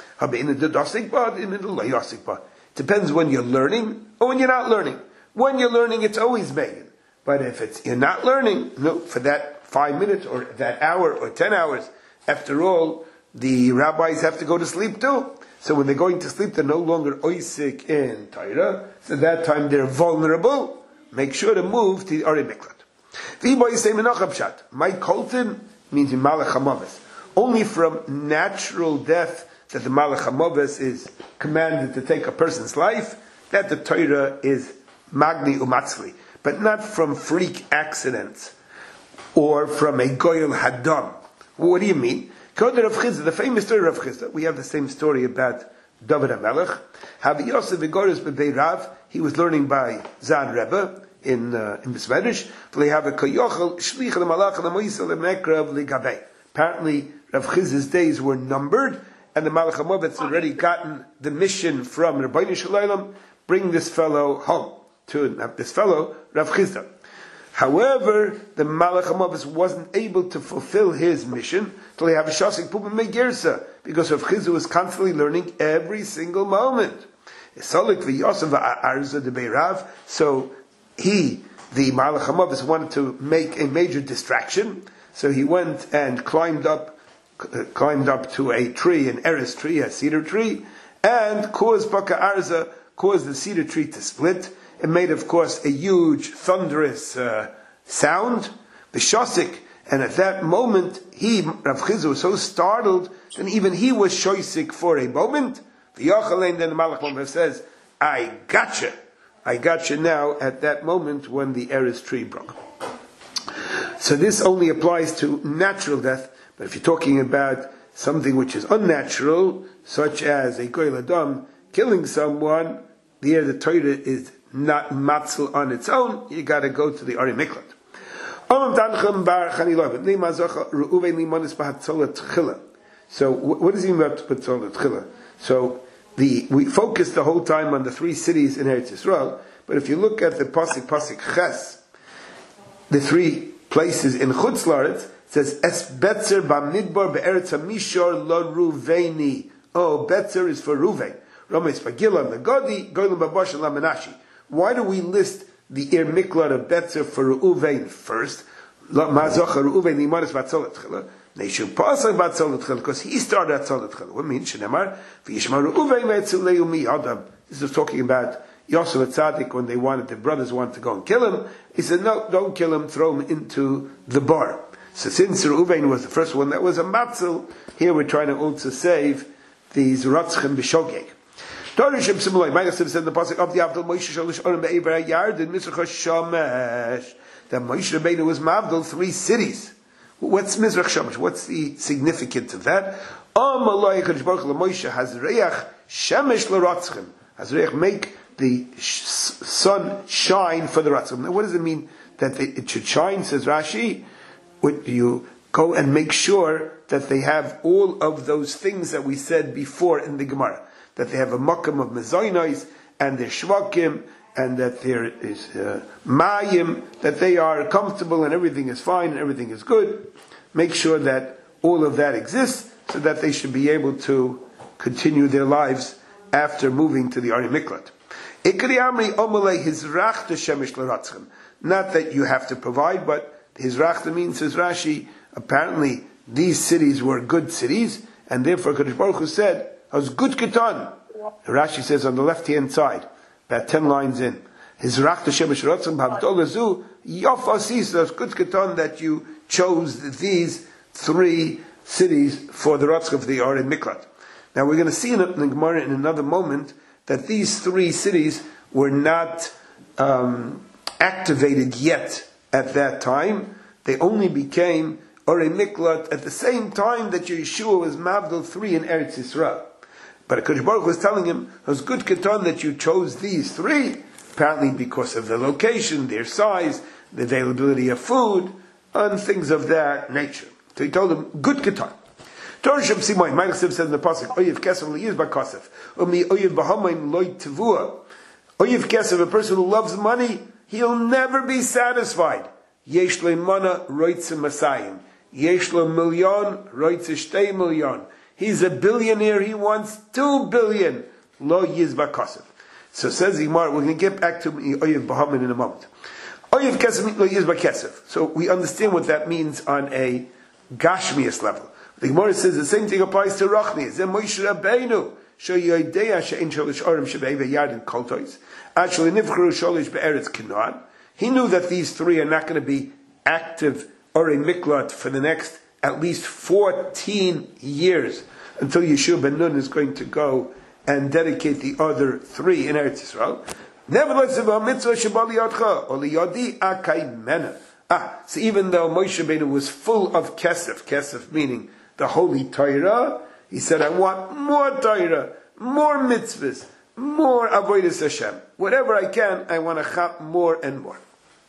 Depends when you're learning or when you're not learning. When you're learning, it's always Megan. But if it's you're not learning, no, for that five minutes or that hour or ten hours, after all, the rabbis have to go to sleep too. So when they're going to sleep, they're no longer oisik in Torah. So that time they're vulnerable. Make sure to move to the Ari Miklat. My kolton means in Malach HaMaves. Only from natural death that the Malach HaMaves is commanded to take a person's life, that the Torah is Magni Umatzli. But not from freak accidents or from a Goyal Hadam. What do you mean? The famous story of Chisda. We have the same story about David HaMelech. Havi Yosef Vigoris B'Bei Rav. He was learning by Zan Rebbe in uh, in Besmerish. Apparently, Rav Chiz's days were numbered, and the Malach HaMavet had already gotten the mission from Rabbeinu Shalom, bring this fellow home to this fellow Rav Chizda. However, the Malach HaMavet wasn't able to fulfill his mission till he have a shasik pupim megersa, because Rav Chizda was constantly learning every single moment. So he, the Malach HaMavet, wanted to make a major distraction, so he went and climbed up, uh, climbed up to a tree, an eris tree, a cedar tree, and caused Baka Arza, caused the cedar tree to split. It made, of course, a huge, thunderous uh, sound, the shosik, and at that moment, he, Rav Chizda, was so startled, and even he was shoisik for a moment. The Yochalein, then the Malach HaMavet says, I gotcha. I gotcha now at that moment when the eris tree broke. So this only applies to natural death, but if you're talking about something which is unnatural, such as a Goyal Adam killing someone, there the Torah is not matzel on its own, you got to go to the Ari Miklat. So what does he mean about Betzol Tchila? So the we focused the whole time on the three cities in Eretz Yisrael, but if you look at the Pasik Pasik Ches, the three places in Chutz La'aretz, it says Es Betzer Bamidbar Be'eretz HaMishor Lo Ruveini. Oh, Betzer is for Ruvein. Ramesh Bagila Nagodi Goyim Babash and Lamanashi. Why do we list the Ir Miklat of Betzer for Ruvein first? Mazocha Ruvein Limanis Batzolet Tchila. Neishu Pasang Batzolet Tchila, because he started at Tzolet Tchila. What means Shenemar? V'yishmar Ruvein Metzuleu Mi Adam. This is talking about Yosef Tzaddik when they wanted, the brothers wanted to go and kill him. He said, no, don't kill him, throw him into the bar. So since Reuven was the first one that was a matzel, here we're trying to also save these Ratzchem B'Shogeg. Dorishim Simulai, Ma'aseh said in the Pasuk of the Avdol Moshe Shalish Orim Be'eber HaYard in Mizrach HaShamesh, that Moshe Rabbeinu was Mavdol three cities. What's Mizrach Shamesh? What's the significance of that? Amalai HaKadosh Baruch Hu Moshe Hazreach Shemesh L'Ratzchem. Hazreach make the sun shine for the Ratzim. Now what does it mean that they, it should shine, says Rashi? Would you go and make sure that they have all of those things that we said before in the Gemara, that they have a makam of mezainos, and their shvakim, and that there is uh, mayim, that they are comfortable and everything is fine and everything is good. Make sure that all of that exists so that they should be able to continue their lives after moving to the Ari Miklat. Not that you have to provide, but Hizrachta means, says Rashi, apparently these cities were good cities, and therefore Kadosh Baruch Hu said, "Has good ketan." Rashi says on the left hand side, about ten lines in, Hizrachta shemesh ratzim b'havdolazu yofasis. That's good ketan that you chose these three cities for the ratzim of the Arid Miklat. Now we're going to see in the Gemara in another moment that these three cities were not um, activated yet at that time. They only became Orei Miklat at the same time that Yeshua was Mavdal three in Eretz Yisrael. But HaKadosh Baruch was telling him, it was good ketan that you chose these three, apparently because of the location, their size, the availability of food, and things of that nature. So he told him, good ketan. Torah Shem Simoy, Ma'aseh says in the Pasuk, Oyev Kesef Liyiz B'Kosef, Umi Oyev B'Hamayim Loy Tevua. Oyev Kesef, a person who loves money, he'll never be satisfied. Yesh le mana roitze masayim. Yesh le milyon roitze shtei milyon. He's a billionaire, he wants two billion. Lo Yiz B'Kosef. So says Igmar, we're going to get back to Oyev B'Hamayim in a moment. Oyev Kesef Lo Yiz B'Kesef. So we understand what that means on a Gashmias level. The Gemara says the same thing applies to Rachni. Zeh Moshe Rabbeinu sheyodeya she'en sholish arim shebe'eva yardin koltois. Actually, nivchru sholish be'eretz Canaan. He knew that these three are not going to be active Orei Miklat for the next at least fourteen years until Yeshua ben Nun is going to go and dedicate the other three in Eretz Yisrael. Nevertheless, a mitzvah shebali yadcha or liyadi akai mena. Ah, so even though Moshe Rabbeinu was full of kesef, kesef meaning the holy Torah, he said, I want more Torah, more mitzvahs, more avodas Hashem. Whatever I can, I want to chap more and more.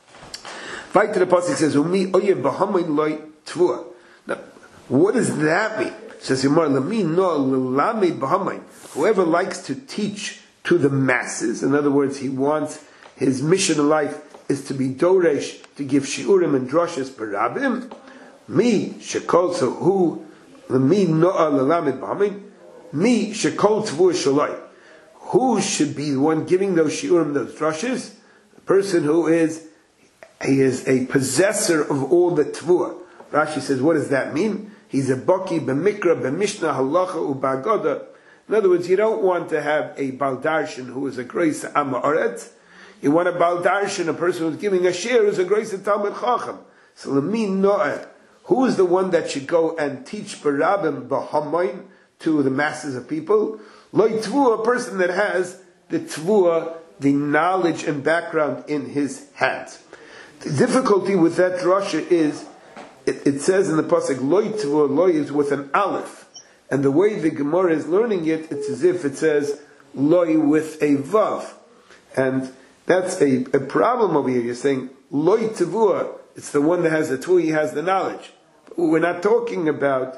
Right to the pasuk says, Umi oyev b'hamayim loy tvua. Now, what does that mean? It says, Lami no l'lamed b'hamayim. Whoever likes to teach to the masses, in other words, he wants his mission in life is to be doresh, to give shiurim and droshes barabim. Me shekol so who me no'a lelamed b'hamayim. Me shekol tvu shalai. Who should be the one giving those shiurim, those droshes? The person who is he is a possessor of all the tvua. Rashi says, what does that mean? He's a baki b'mikra b'mishnah halacha u'ba'agoda. In other words, you don't want to have a baldarshan who is a grace amaretz. You want a baldarshan, a person who's giving a share, who's a grace talmid chacham. So lemin no'eh. Who is the one that should go and teach barabim b'hamayim to the masses of people? Loy tvua, a person that has the tvua, the knowledge and background in his hands. The difficulty with that drasha is, it, it says in the pasuk, loy tvua, loy is with an aleph. And the way the Gemara is learning it, it's as if it says loy with a vav. And that's a, a problem over here. You're saying loy tvua, it's the one that has the tvua, he has the knowledge. But we're not talking about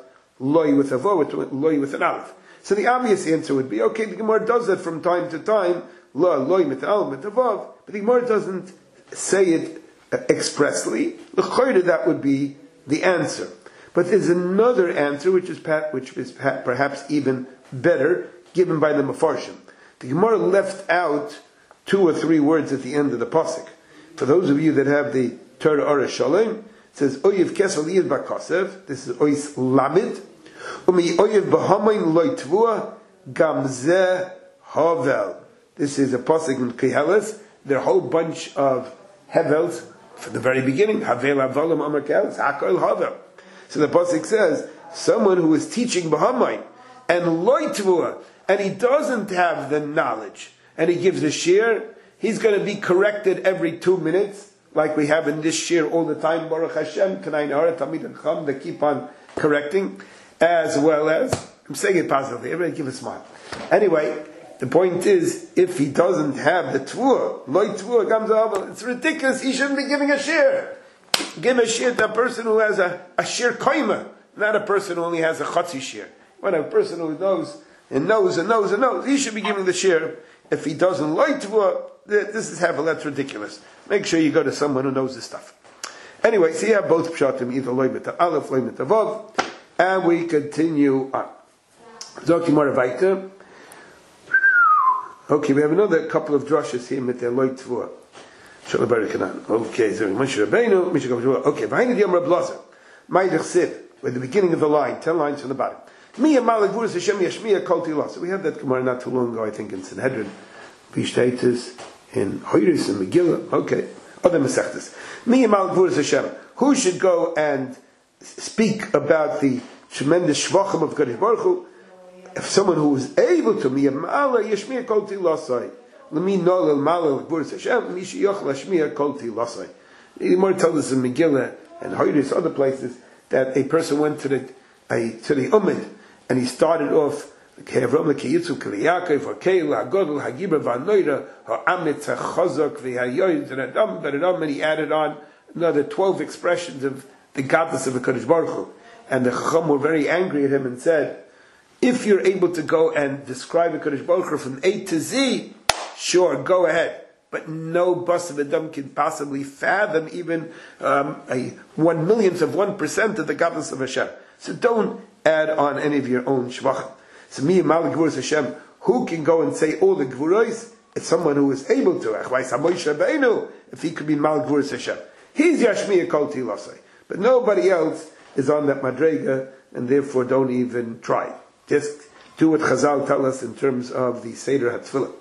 loy with a vo, with loy with an aleph. So the obvious answer would be, okay, the Gemara does that from time to time, lo, loy mit aleph mit vav, but the Gemara doesn't say it expressly. L'chayda, that would be the answer. But there's another answer which is which is perhaps even better, given by the Mefarshim. The Gemara left out two or three words at the end of the pasuk. For those of you that have the Torah Or Shalom, it says Oyev Kesel Yid Bakasev. This is Oyis Lamid. Umi Oyev Bahamain Loy Tvua Gamzeh Havel. This is a pasuk in Keheles. There are a whole bunch of Hevels from the very beginning. Havel Avalim Amar Keheles Hakol Havel. So the pasuk says someone who is teaching Bahamain and Loy Tvua, and he doesn't have the knowledge, and he gives a shir, he's going to be corrected every two minutes, like we have in this shir all the time, Baruch Hashem, Kanai Nahara, Tamid and Cham, they keep on correcting, as well as, I'm saying it positively, everybody give a smile. Anyway, the point is, if he doesn't have the Tvua, Loi Tvua, Gamza, it's ridiculous, he shouldn't be giving a shir. Give a shir to a person who has a, a shir koima, not a person who only has a chatzi shir. When a person who knows, and knows and knows and knows, he should be giving the shir. If he doesn't like to, this is Havel, that's ridiculous. Make sure you go to someone who knows this stuff. Anyway, so you have both pshatim, either loy mit aleph, loy mit vav, and we continue on. Zoki Mara Vaita. Okay, we have another couple of drushes here with the loy tvua. Shalom barakanan. Okay, so Moshe Rabbeinu, Moshe Rabbeinu. Okay, behind the Yom Rab Lazar, Ma'idach Siv, with the beginning of the line, ten lines from the bottom. We have that Gemara not too long ago, I think, in Sanhedrin, Vishtaitis, in Hoiris, in Megillah, okay, other Masechtas. Who should go and speak about the tremendous shvachim of Kadosh Baruch Hu? If someone who is able to, Miyamala Yashmiya Kol Tilasai, Lemi Nolel Malel Gvuras Hashem, Mishi Yochel Hashmiya Kol Tilasai. The Gemara tells us in Megillah and Hoiris, other places, that a person went to the a, to the Ummah, and he started off and he added on another twelve expressions of the godless of the Kadosh Baruch Hu. And the Chacham were very angry at him and said, if you're able to go and describe the Kadosh Baruch Hu from A to Z, sure, go ahead. But no bus of Adam can possibly fathom even um, a one millionth of one percent of the godless of Hashem. So don't add on any of your own shvachim. So me, Malik Gvuras Hashem, who can go and say all the Gvuros? It's someone who is able to. If he could be Malik Gvuras Hashem. He's Yashmiya Kol Tilasai. But nobody else is on that Madrega, and therefore don't even try. Just do what Chazal tell us in terms of the Seder HaTfilah.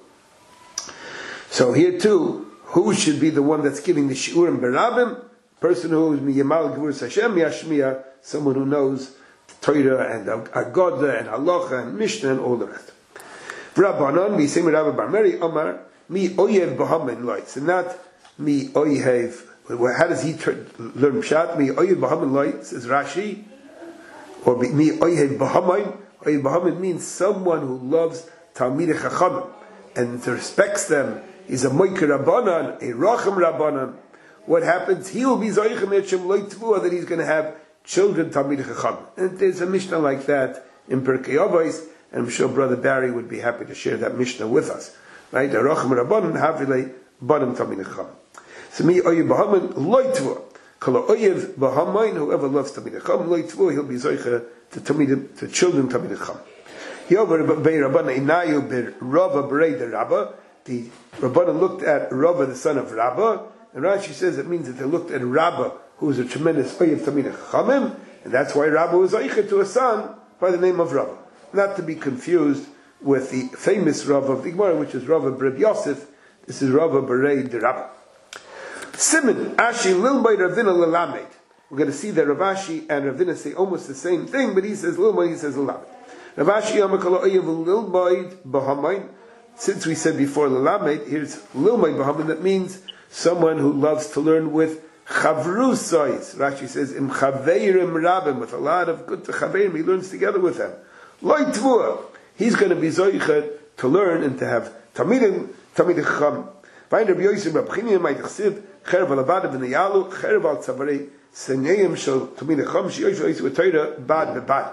So here too, who should be the one that's giving the Shiurim Berabim? Person who is Miyamal Gvuras Hashem, Yashmiya, someone who knows Torah and Agoda and Halacha and Mishnah and all the rest. Rabbanon, we say Rabbi Bar Meri, Omar, mi oyev b'hamen lights, and not mi oyev. How does he learn pshat? Mi oyev b'hamen lights, says Rashi, or mi oyev b'hamen. Oyev b'hamen means someone who loves Talmidei Chachamim and respects them. He's a moiker Rabbanon, a racham Rabbanon. What happens? He will be zoichem etchem loy tvua, that he's going to have children Talmidei Chachamim. And there's a Mishnah like that in Pirkei Avos, and I'm sure Brother Barry would be happy to share that Mishnah with us. Right? A racham Rabbanon havile banim Talmidei Chachamim. So me oyev b'hamen loy tvua. Kol oyev b'hamen, whoever loves Talmidei Chachamim loy tvua, he'll be zoichem to Talmidei, to children Talmidei Chachamim. Yover bei Rabbana inayu ber Rava berei the Rabba. The Rabbana looked at Rava, the son of Rabba, and Rashi says it means that they looked at Rabba, who was a tremendous oyev Talmidei Chachamim, and that's why Rabba was oichet to a son by the name of Rabba. Not to be confused with the famous Rava of the Gemara, which is Rava Breb Yosef. This is Rava berei the Rabba. Simon Ashi Lilmay Ravina Lelamed. We're going to see that Ravashi and Ravina say almost the same thing, but he says Lilmay, he says Lelamed. Ravashi Yamakala Oyev Lilmay Bahamain. Since we said before Lelamed, here's Lilmay Bahamain, that means someone who loves to learn with Chavrusais. Rashi says Im Chaveirim Rabim, with a lot of good Chaveirim, he learns together with them. Loy Tvua, he's going to be Zoichet to learn and to have Tamidim, Tamidei Chacham. Find Rabbi Yosef Rabbi Chinia Ma'itachsiv Cherv al Abad ben Yalu Cherv al Tzavarei Seneim Shel Tamidei Chacham Sheyosh Yosef Torah Bad Bebad.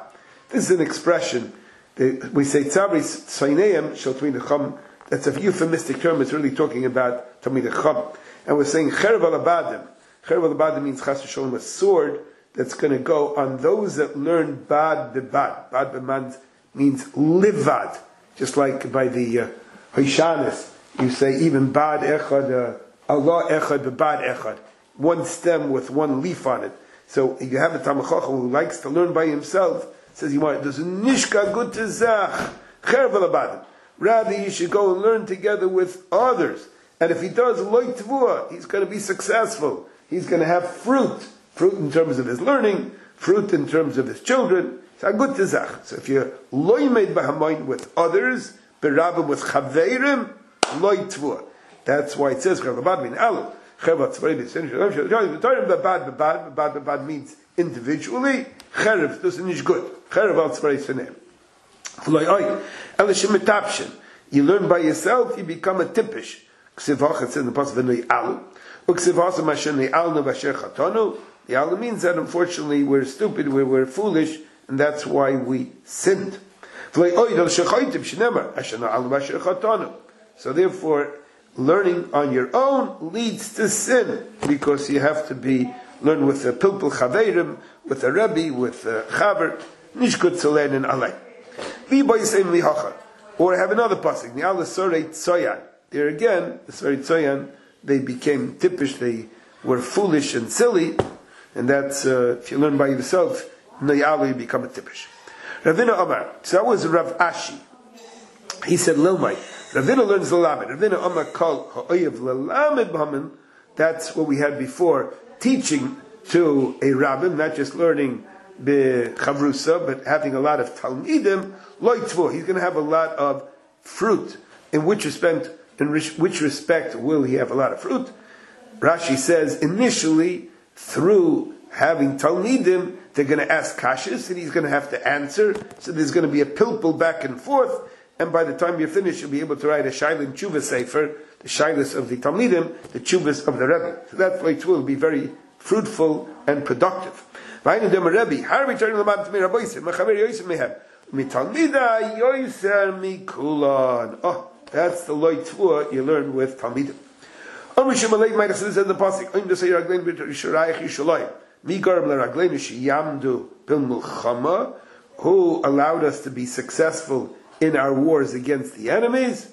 This is an expression. We say Tzavri Tzaineim Shel Talmidei Chacham. That's a euphemistic term. It's really talking about Talmidei Chacham. And we're saying Cherev al Abadim. Cherev al Abadim means Chas v'Sholom, a sword that's going to go on those that learn Bad B'Bad. Bad B'Bad means livad. Just like by the uh, Hoishanis, you say even Bad Echad, uh, Allah Echad B'Bad Echad. One stem with one leaf on it. So you have a Talmid Chacham who likes to learn by himself, says you want, there's a Nishka Gut Zach, Cherev al Abadim. Rather, you should go and learn together with others. And if he does loy tvua, he's going to be successful. He's going to have fruit. Fruit in terms of his learning, fruit in terms of his children. So if you're loy made b'hamoin with others, berabim with chaveirim, loy tvua. That's why it says, Chavabad min alu. Chavab tzvarei means individually. Cherev doesn't is good. Cherev al tzvarei senem. You learn by yourself, you become a tippish. It's in the pasuk alu. The alu means that unfortunately we're stupid, we're, we're foolish, and that's why we sinned. So therefore, learning on your own leads to sin, because you have to be learn with a pilpul chaveirim, with a rebbe, with a chaver, nishkut to learn in alay. Or have another pasuk, the alu sorei tzoyan. There again, the sorei tzoyan, they became tippish, they were foolish and silly, and that's, uh, if you learn by yourself, you become a tippish. Ravina Omar, so that was Rav Ashi. He said, Lilmai, Ravina learns Lalamed. Ravina Omar called Ha'oyev Lalamed B'hamen. That's what we had before, teaching to a rabbin, not just learning b'chavrusa, but having a lot of talmidim, loy tvu. He's going to have a lot of fruit. In which respect, in which respect will he have a lot of fruit? Rashi says, initially, through having talmidim, they're going to ask kashas, and he's going to have to answer. So there's going to be a pilpul back and forth, and by the time you're finished, you'll be able to write a shailim tshuva sefer, the shailas of the talmidim, the tshuvas of the rebbe. So that way too will be very fruitful and productive. Oh, that's the loy tvua you learn with talmidim. Who allowed us to be successful in our wars against the enemies?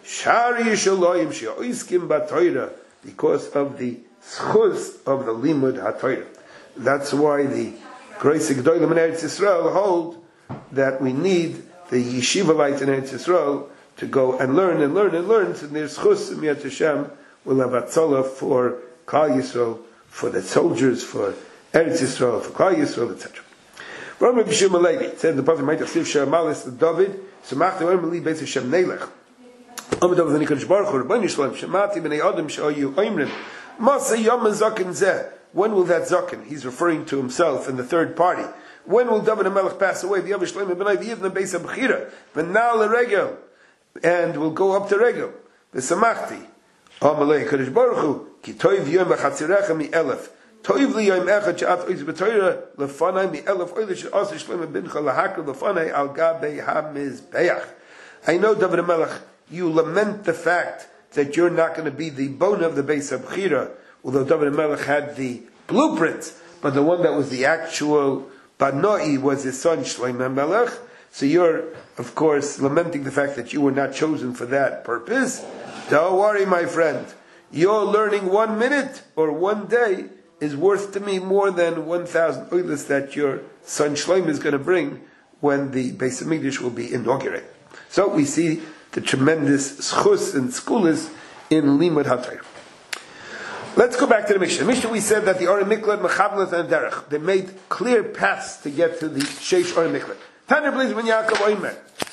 Because of the schus of the limud haTorah. That's why the Greisig Gedolim in Eretz Yisrael hold that we need the yeshiva light in Eretz Yisrael to go and learn and learn and learn. So there's schus in Yad Hashem will have atzola for Klal Yisrael, for the soldiers, for Eretz Yisrael, for Klal Yisrael, et cetera. Rabbi Bishim Alevi said the prophet might have saved Shermalis to David. Samach the Omer Li Beis Hashem Neilech. Omer David the Nikodesh Baruch Hu Rabbi Yisrael Shemati Bnei Adam She'ayu Oimrim Masa Yom Zaken Zeh. When will that Zaken? He's referring to himself and the third party. When will David HaMelech pass away? The Yavish Shleim B'nai V'yivna Beis HaBechira V'nal LeRegel, and will go up to Regel. V'samachti Amalei Kadosh Baruch Hu Ki Toiv Yom B'chatzirecha Mi Elef Toiv Li Yom Echad She'at Oiz B'Torah Lefanai Mi Elef Oile She'as Shleim B'ncha Lahakar Lefanai Al Gabei HaMizbeach. I know, David HaMelech, you lament the fact that you're not going to be the bone of the Beis HaBechira, although David HaMelech had the blueprint, but the one that was the actual Banoi was his son Shlomo HaMelech. So you're, of course, lamenting the fact that you were not chosen for that purpose. Don't worry, my friend. Your learning one minute or one day is worth to me more than one thousand oilas that your son Shlomo is going to bring when the Beis HaMikdash will be inaugurated. So we see the tremendous schus and skulas in Limud HaTorah. Let's go back to the Mishnah. Mishnah, we said that the Orei Miklat, Mechavlet, and Derech, they made clear paths to get to the Sheish Orei Miklat. Tanner Bliz Ben Yaakov Oimer.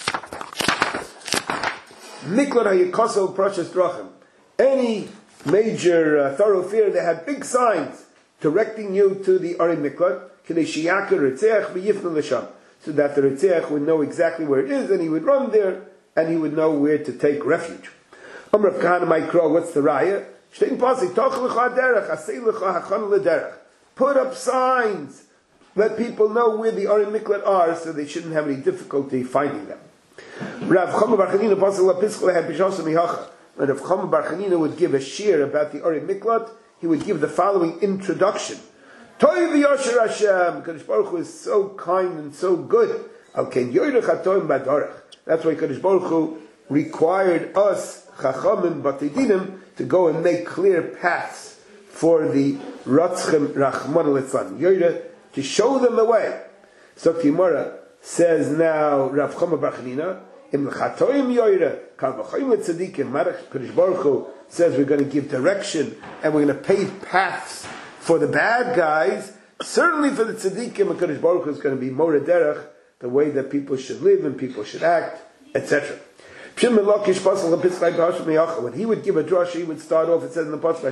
Miklat HaYikosel Proshas Drachim. Any major uh, thoroughfare, they had big signs directing you to the Orei Miklat, Kedei Sheyakar Ritzeach V'yifnu L'sham, so that the Ritzeach would know exactly where it is, and he would run there, and he would know where to take refuge. Amr of Kahana Maikro, what's the raya? Put up signs let people know where the Ari Miklat are so they shouldn't have any difficulty finding them. Rav Chama Bar Chanina Pasal LaPiskala had Bishasa Mihacha. When Rav Chama Bar Chanina would give a shir about the Ari Miklat, he would give the following introduction. Toiv Yosher Hashem, Kadosh Baruch Hu is so kind and so good. Okay, Yoyrech HaToim Badarach. That's why Kadosh Baruch Hu required us, Chachamim Batidinim, to go and make clear paths for the Ratzchem Rachman Litzlan. Yoyrech, to show them the way. So Gemara says now, Rav Chama Bar Chanina, Im L'chatoim Yoyrech, Kal V'chayim L'tzadikim, Marach Kadosh Baruch Hu says we're going to give direction and we're going to pave paths for the bad guys. Certainly for the tzaddikim, HaKadosh Baruch Hu is going to be more derech, the way that people should live and people should act, et cetera. When he would give a drasha, he would start off, it says in the pasuk,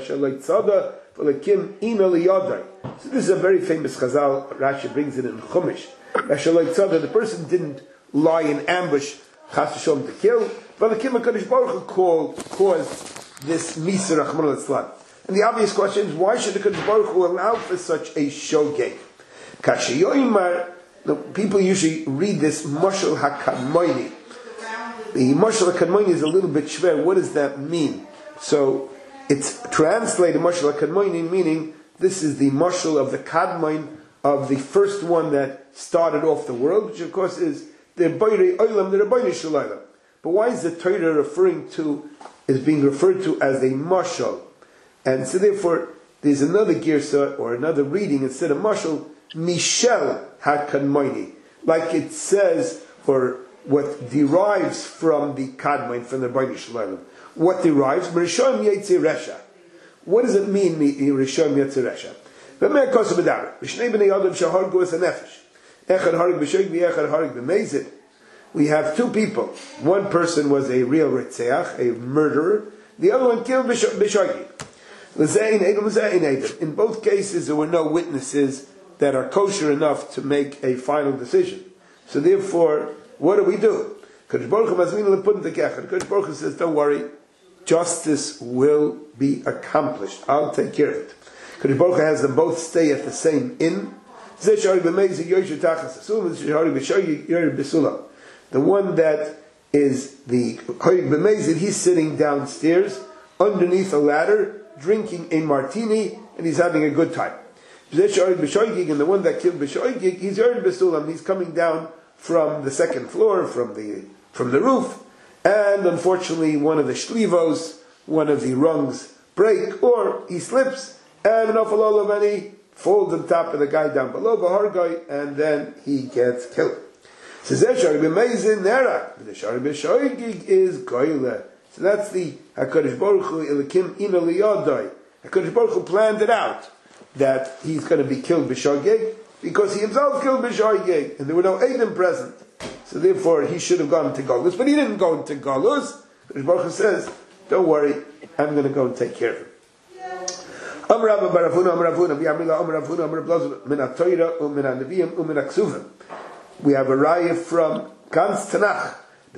so this is a very famous chazal, Rashi brings it in Chumash. The person didn't lie in ambush, chas v'shalom, to kill, but the HaKadosh Baruch Hu called, caused this Misa Rachman Litzlan. And the obvious question is, why should the HaKadosh Baruch Hu allow for such a shogeg? Kashiyoimar, people usually read this Mashal HaKadmoini. The Mashal HaKadmoini is a little bit shver. What does that mean? So, it's translated Mashal HaKadmoini, meaning this is the Mashal of the Kadmoin, of the first one that started off the world, which of course is the Bayrei Olam, the Rabbeinu Shalaylam. But why is the Torah referring to, is being referred to as a mashal? And so therefore, there's another girsa, or another reading, instead of mashal, Mishel HaKadmoini. Like it says, or what derives from the Kadmoin, from the Rabbeinu Shalaylam. What derives? Rishon Yetzir Resha. What does it mean, Rishon Yetzir Resha? V'mei kosu b'dar. V'shnei b'nei Adam shahargu es hanefesh. Echad harig b'shoig v'echad harig b'meizid. We have two people. One person was a real Ritzeach, a murderer. The other one killed B'shogi. In both cases, there were no witnesses that are kosher enough to make a final decision. So therefore, what do we do? Kadosh Baruch Hu Kadosh Baruch Hu says, don't worry, justice will be accomplished. I'll take care of it. Kadosh Baruch Hu has them both stay at the same inn. The one that is the Hoyig B'mezid, he's sitting downstairs underneath a ladder, drinking a martini, and he's having a good time. And the one that killed B'shoigig, he's Yored B'sulam, he's coming down from the second floor, from the from the roof, and unfortunately one of the shlivos, one of the rungs break, or he slips, and an awful and he falls on top of the guy down below, B'hargai, and then he gets killed. So that's the HaKadosh Baruch Hu Elikim Ina Liyadai. HaKadosh Baruch Hu planned it out that he's going to be killed b'shogeg because he himself killed b'shogeg and there were no Eidim present. So therefore he should have gone to Golus, but he didn't go into Golus. HaKadosh Baruch Hu says, don't worry, I'm going to go and take care of him. Amar Rabba Baravuna, Amar Ravuna, V'yamrila, Amar Ravuna, Amar Blazuna, Min HaTorah, U'min HaNeviim, U'min HaKsuvim. We have a raya from Gans Tanach. The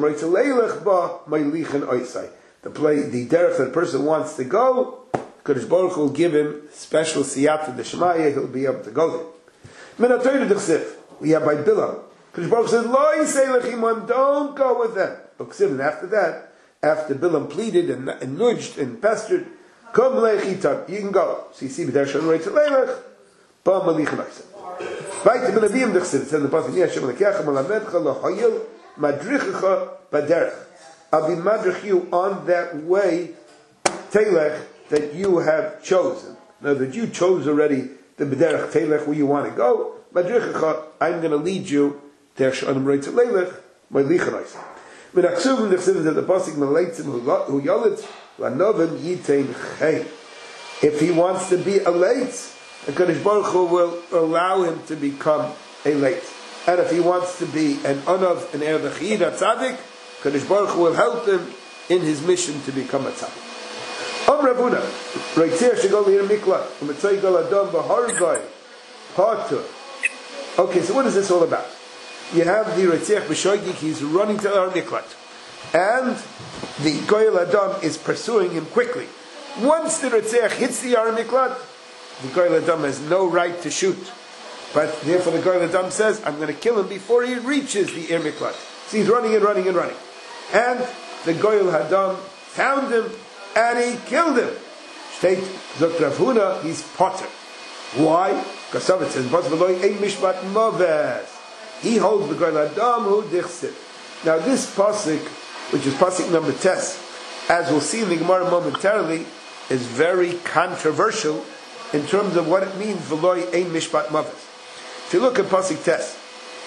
play, the derech that the person wants to go, Kadosh Baruch Hu will give him special siyata d'shmaya, he'll be able to go there. Min HaTorah d'chsif, we have by Bilam. Kadosh Baruch Hu says, Lo yisei lechimon, don't go with them. And after that, after Bilam pleaded and, and nudged and pestered, Kom lechitab, you can go. So you see, B'der Shan Roi Tzalelech, Ba Malichan Oisem. Right, the Benavim d'chsif, it says in the Pasuk, Yeh Hashem Lekecha, Malamedcha, L'hoyel, Madrichecha, Baderech. I'll be madrich you on that way, Telech, that you have chosen. Now that you chose already the B'derech Telech, where you want to go, Madrichecha, I'm going to lead you, Der Shanam Roi Tzalelech, Malichan Oisem. Min HaKsuvim d'chsif, that the Pasuk, Maleitzim, Hu Yolit, Lanovim Yitein Chei. If he wants to be a late, the Kadosh Baruch Hu will allow him to become a late. And if he wants to be an Onav, an Er D'Chid, a Tzaddik, Kadosh Baruch Hu will help him in his mission to become a Tzaddik. Am Ravuna, Reitzir Shegol Lir Miklat, Umetzai Gol Adam B'Hargai, Patur. Okay, so what is this all about? You have the Reitzir B'Shoigik, he's running to Ar Miklat. And the Goyal Adam is pursuing him quickly. Once the Reitzir hits the Ar Miklat, the Goyal Adam has no right to shoot. But therefore the Goy Ladam says, I'm going to kill him before he reaches the Ir Miklat. So he's running and running and running. And the Goy Ladam found him and he killed him. State Zok Rav Huna, he's potter. Why? Because it says, Mishpat Moves. He holds the Goy Ladam who dichsit. Now this pasuk, which is pasuk number tes, as we'll see in the Gemara momentarily, is very controversial in terms of what it means, V'loi ein mishpat mavis. If you look at pasuk tes,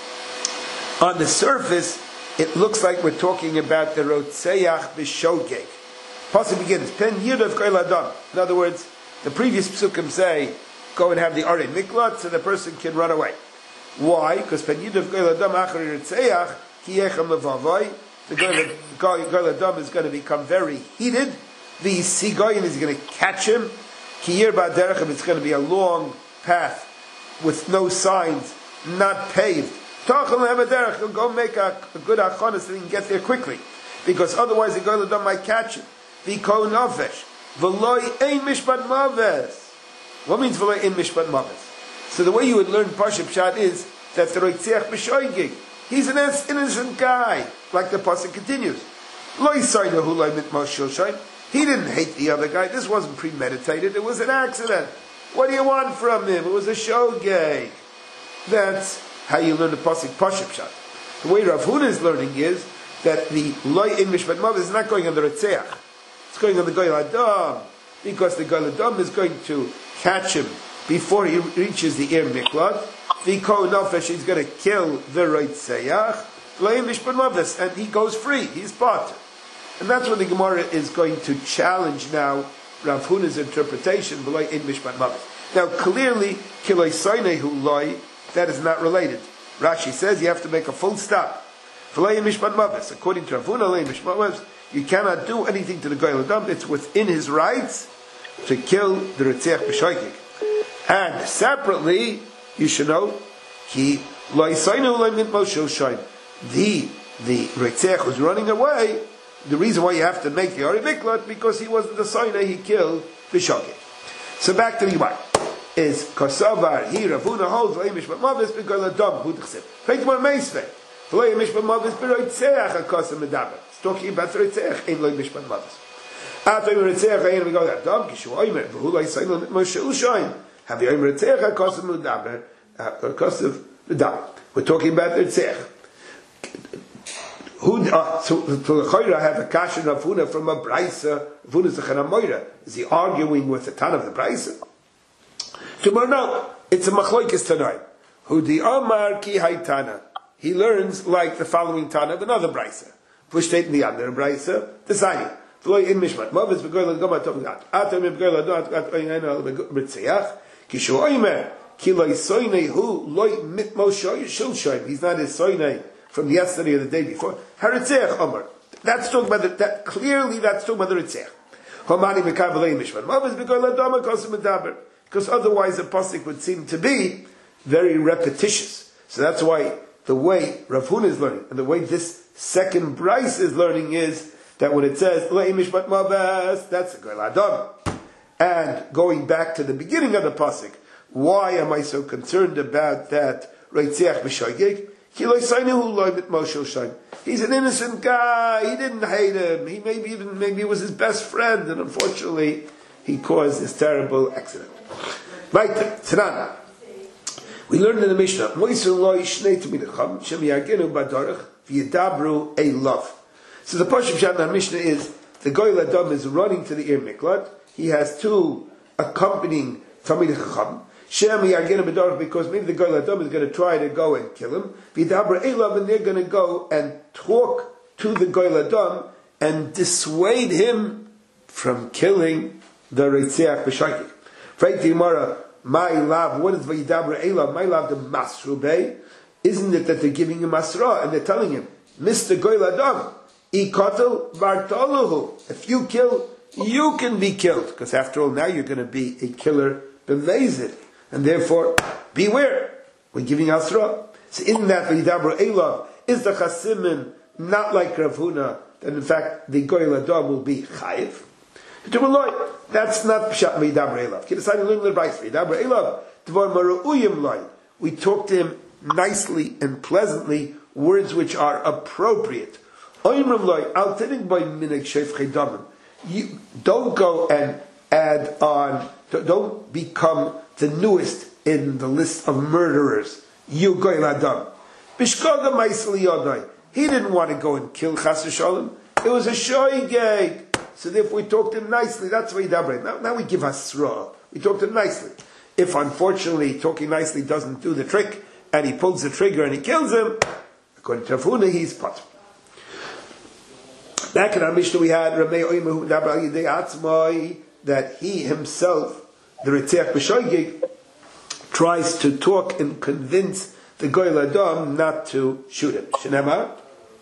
on the surface, it looks like we're talking about the Rotzeach b'shogeg. Pasuk begins, Pen Yirdav Goy Ladam. In other words, the previous psukim say, go and have the Arei Miklat, so the person can run away. Why? Because Pen Yirdav Goy Ladam achar Rotzeach, ki yechem levavoy. The Goy Ladam is going to become very heated. The Sigoyin is going to catch him. Ki yir ba'derechim, it's going to be a long path with no signs, not paved. Tachel ha'derech, he'll go make a, a good achana so he can get there quickly. Because otherwise the Goy Ladam might catch him. V'ko nafesh. V'loi ein mishpat maves. What means v'loi ein mishpat maves? So the way you would learn Pashup Pshat is that the Roitzeach b'shoigig. He's an innocent guy. Like the pasuk continues. Lo yisaynahu lo mitmoshel shayn. He didn't hate the other guy. This wasn't premeditated. It was an accident. What do you want from him? It was a shogeg. That's how you learn the pasuk Pashup Pshat. The way Rav Huna is learning is that the lo in mishpat maves is not going on the Roitzeach. It's going on the Goy Ladam, because the Goy Ladam is going to catch him before he reaches the Ir Miklat. The Ko Nafesh is going to kill the Roitzeach, and he goes free. He's part. And that's what the Gemara is going to challenge now Rav Huna's interpretation, in Mishpat Mavis. Now clearly, Kiloi Soinehu Loi, that is not related. Rashi says you have to make a full stop. In Mishpat Mavis, according to Rav Huna, in Mishpat Mavis, you cannot do anything to the Goy Ladam. It's within his rights to kill the Ritzeach b'shoigig. And separately, you should know, he the the Ritzeach was running away. The reason why you have to make the Arei Miklat because he wasn't the Soine he killed b'shoigig. So back to the Gemara. Is Kosavar he Rav Huna holds Lo Mishpat Mavis b'Goy Ladam hu t'chsev. Take one meisvei. Lo Mishpat Mavis b'Ritzeach hakosam medaber. Talking about the Ritzeach, ein Lo Mishpat Mavis. After the Ritzeach, ein we go that dog. Kishu Oimer, v'hu Lo Yisayim Moshe Ushoin. Have the Oimer Ritzeach hakosam medaber, hakosam medaber. We're talking about the Ritzeach. Who? So to the Chayra have a kasha of Huna from a Brisa. Huna is a Chanamoira. Is he arguing with the Tan of the Brisa? Tomorrow, no. It's a Machloikis Tanai. Who the Amar ki Haitana. He learns like the following Tana of another Brisa. Pushed in the other Brisa, the Zayim. V'loi in Mishmat. Mavis v'goy l'gom atov gat. Atom v'goy l'dot gat oyin al b'ritzeach. Kishu oimer. Ki loy soynei hu loy mitmo shul shoyim. He's not his soynei from yesterday or the day before. Haritzeach omer. That's talking about the, that, clearly that's talking about the Ritzeach. Homani v'kar v'loi in Mishmat. Mavis v'goy l'dom akosim medaber. Because otherwise the pasuk would seem to be very repetitious. So that's why the way Rav Huna is learning, and the way this second Bryce is learning is that when it says Lei Mishpat Maves, that's a Goy Ladam. And going back to the beginning of the pasuk, why am I so concerned about that Reitzeach b'Shoigig? He's an innocent guy. He didn't hate him. He maybe even maybe was his best friend, and unfortunately, he caused this terrible accident. Right, Tanan. We learned in the Mishnah, so the Pashup Pshat in our Mishnah is, the Goy Ladam is running to the Ir Miklat, he has two accompanying Talmidei Chacham, because maybe the Goy Ladam is going to try to go and kill him, and they're going to go and talk to the Goy Ladam and dissuade him from killing the Ritzeach b'Shoigig. Frank the Gemara, my love, what is Vayidabra Elav? My love, the Masrubei. Isn't it that they're giving him Masra and they're telling him, Mister Goy Ladam, Ikotel Bartoluhu. If you kill, you can be killed. Because after all, now you're going to be a killer b'Vezid. And therefore, beware. We're giving Asra. So in that Vayidabra Elav, is the Chasimin not like Rav Huna, that in fact the Goy Ladam will be Chayiv? That's not Pshat Vayidabra Elav. Ki decided to learn the Bryce Vayidabra Elav. Dvar Maru'uyim Loi. we talk to him nicely and pleasantly, words which are appropriate. You don't go and add on, don't become the newest in the list of murderers. You goy ladam. Bishkoga ma'isli yodai. He didn't want to go and kill Chas v'sholem. It was a shoygeg. So therefore we talked to him nicely. That's why he dabrei. Now, now we give hasra. We talked to him nicely. If unfortunately talking nicely doesn't do the trick, and he pulls the trigger and he kills him, according to Rav Huna, he's pot. Back in our Mishnah we had Ramei Oymehu Dabra Yidei Atzmai, that he himself, the Ritziach B'Shoigig, tries to talk and convince the Goy Ladam not to shoot him. Shenema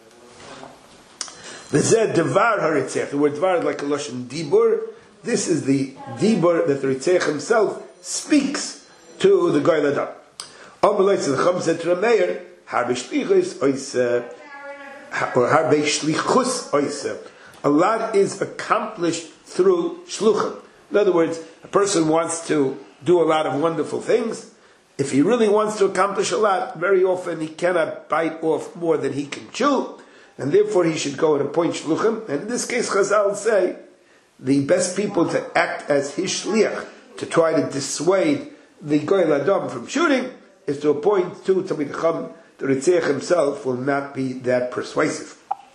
V'zeh Devar HaRitziach. The word Devar is like a Lashon Dibur. This is the Dibur that the Ritziach himself speaks to the Goy Ladam. Amalei to the Chum said to Rameir, Harbe Shlichus Ois or Harbe Shlichus Ois. A lot is accomplished through shluchim. In other words, a person wants to do a lot of wonderful things. If he really wants to accomplish a lot, very often he cannot bite off more than he can chew, and therefore he should go and appoint shluchim. And in this case, Chazal say the best people to act as his shliach, to try to dissuade the Goy Ladam from shooting, is to appoint two Talmid Chacham. The Ritziach himself will not be that persuasive.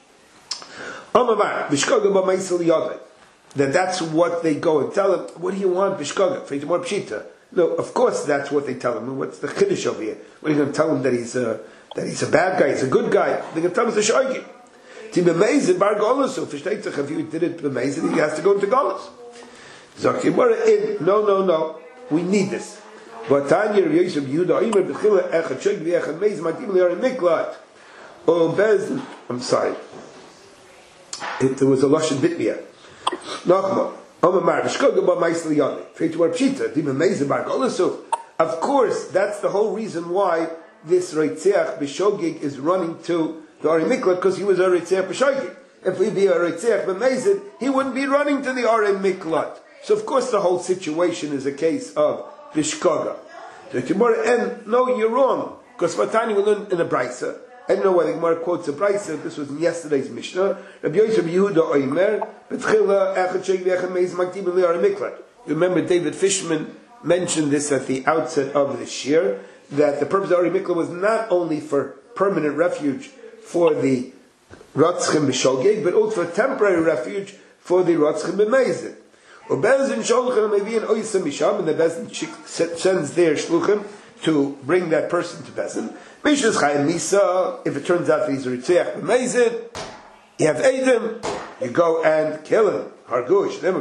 That that's what they go and tell him. What do you want, Bishkoga? For more pshita. No, of course that's what they tell him. What's the chiddush over here? What are you going to tell him, that he's a that he's a bad guy? He's a good guy. They're going to tell him it's a shoigi. To be amazing, bar golus. So if you did it amazing, he has to go into golus. No, no, no. We need this. But Tanya Rav Yosef Yehuda Imer Bechila Echad Shoig V'Echad Meiz Matim Li'Arim Miklat. Oh, Bez. I'm sorry. It, there was a lashon bitmia. Nachma. Omar Bishkoga Ba Ma'isli Yonei. Freit War Pshita. Dim Meiz Bar Golasuf. Of course, that's the whole reason why this Reitzeach B'Shogig is running to the Arim Miklat, because he was a Reitzeach B'Shogig. If he'd be a Reitzeach B'Meizid, he wouldn't be running to the Arim Miklat. So of course the whole situation is a case of Bishkoga. So Gemara, and no, you're wrong, because Vatani will learn in a brisa. I don't know why the Gemara quotes a brisa. This was in yesterday's Mishnah. Rabbi Yosef Yehuda Oimer, Betchila Echad Sheik V'Echad Meiz Maktim Li'Arim Miklat. Remember, David Fishman mentioned this at the outset of this year, that the purpose of Arim Miklat was not only for permanent refuge for the Ratzchim B'Shogeg, but also for temporary refuge for the Ratzchim B'Meizid. And the Bezin sends their shluchim to bring that person to Bezin. If it turns out that he's a Ritzeach B'Meizid, you have Eidim, you go and kill him. Hargush, the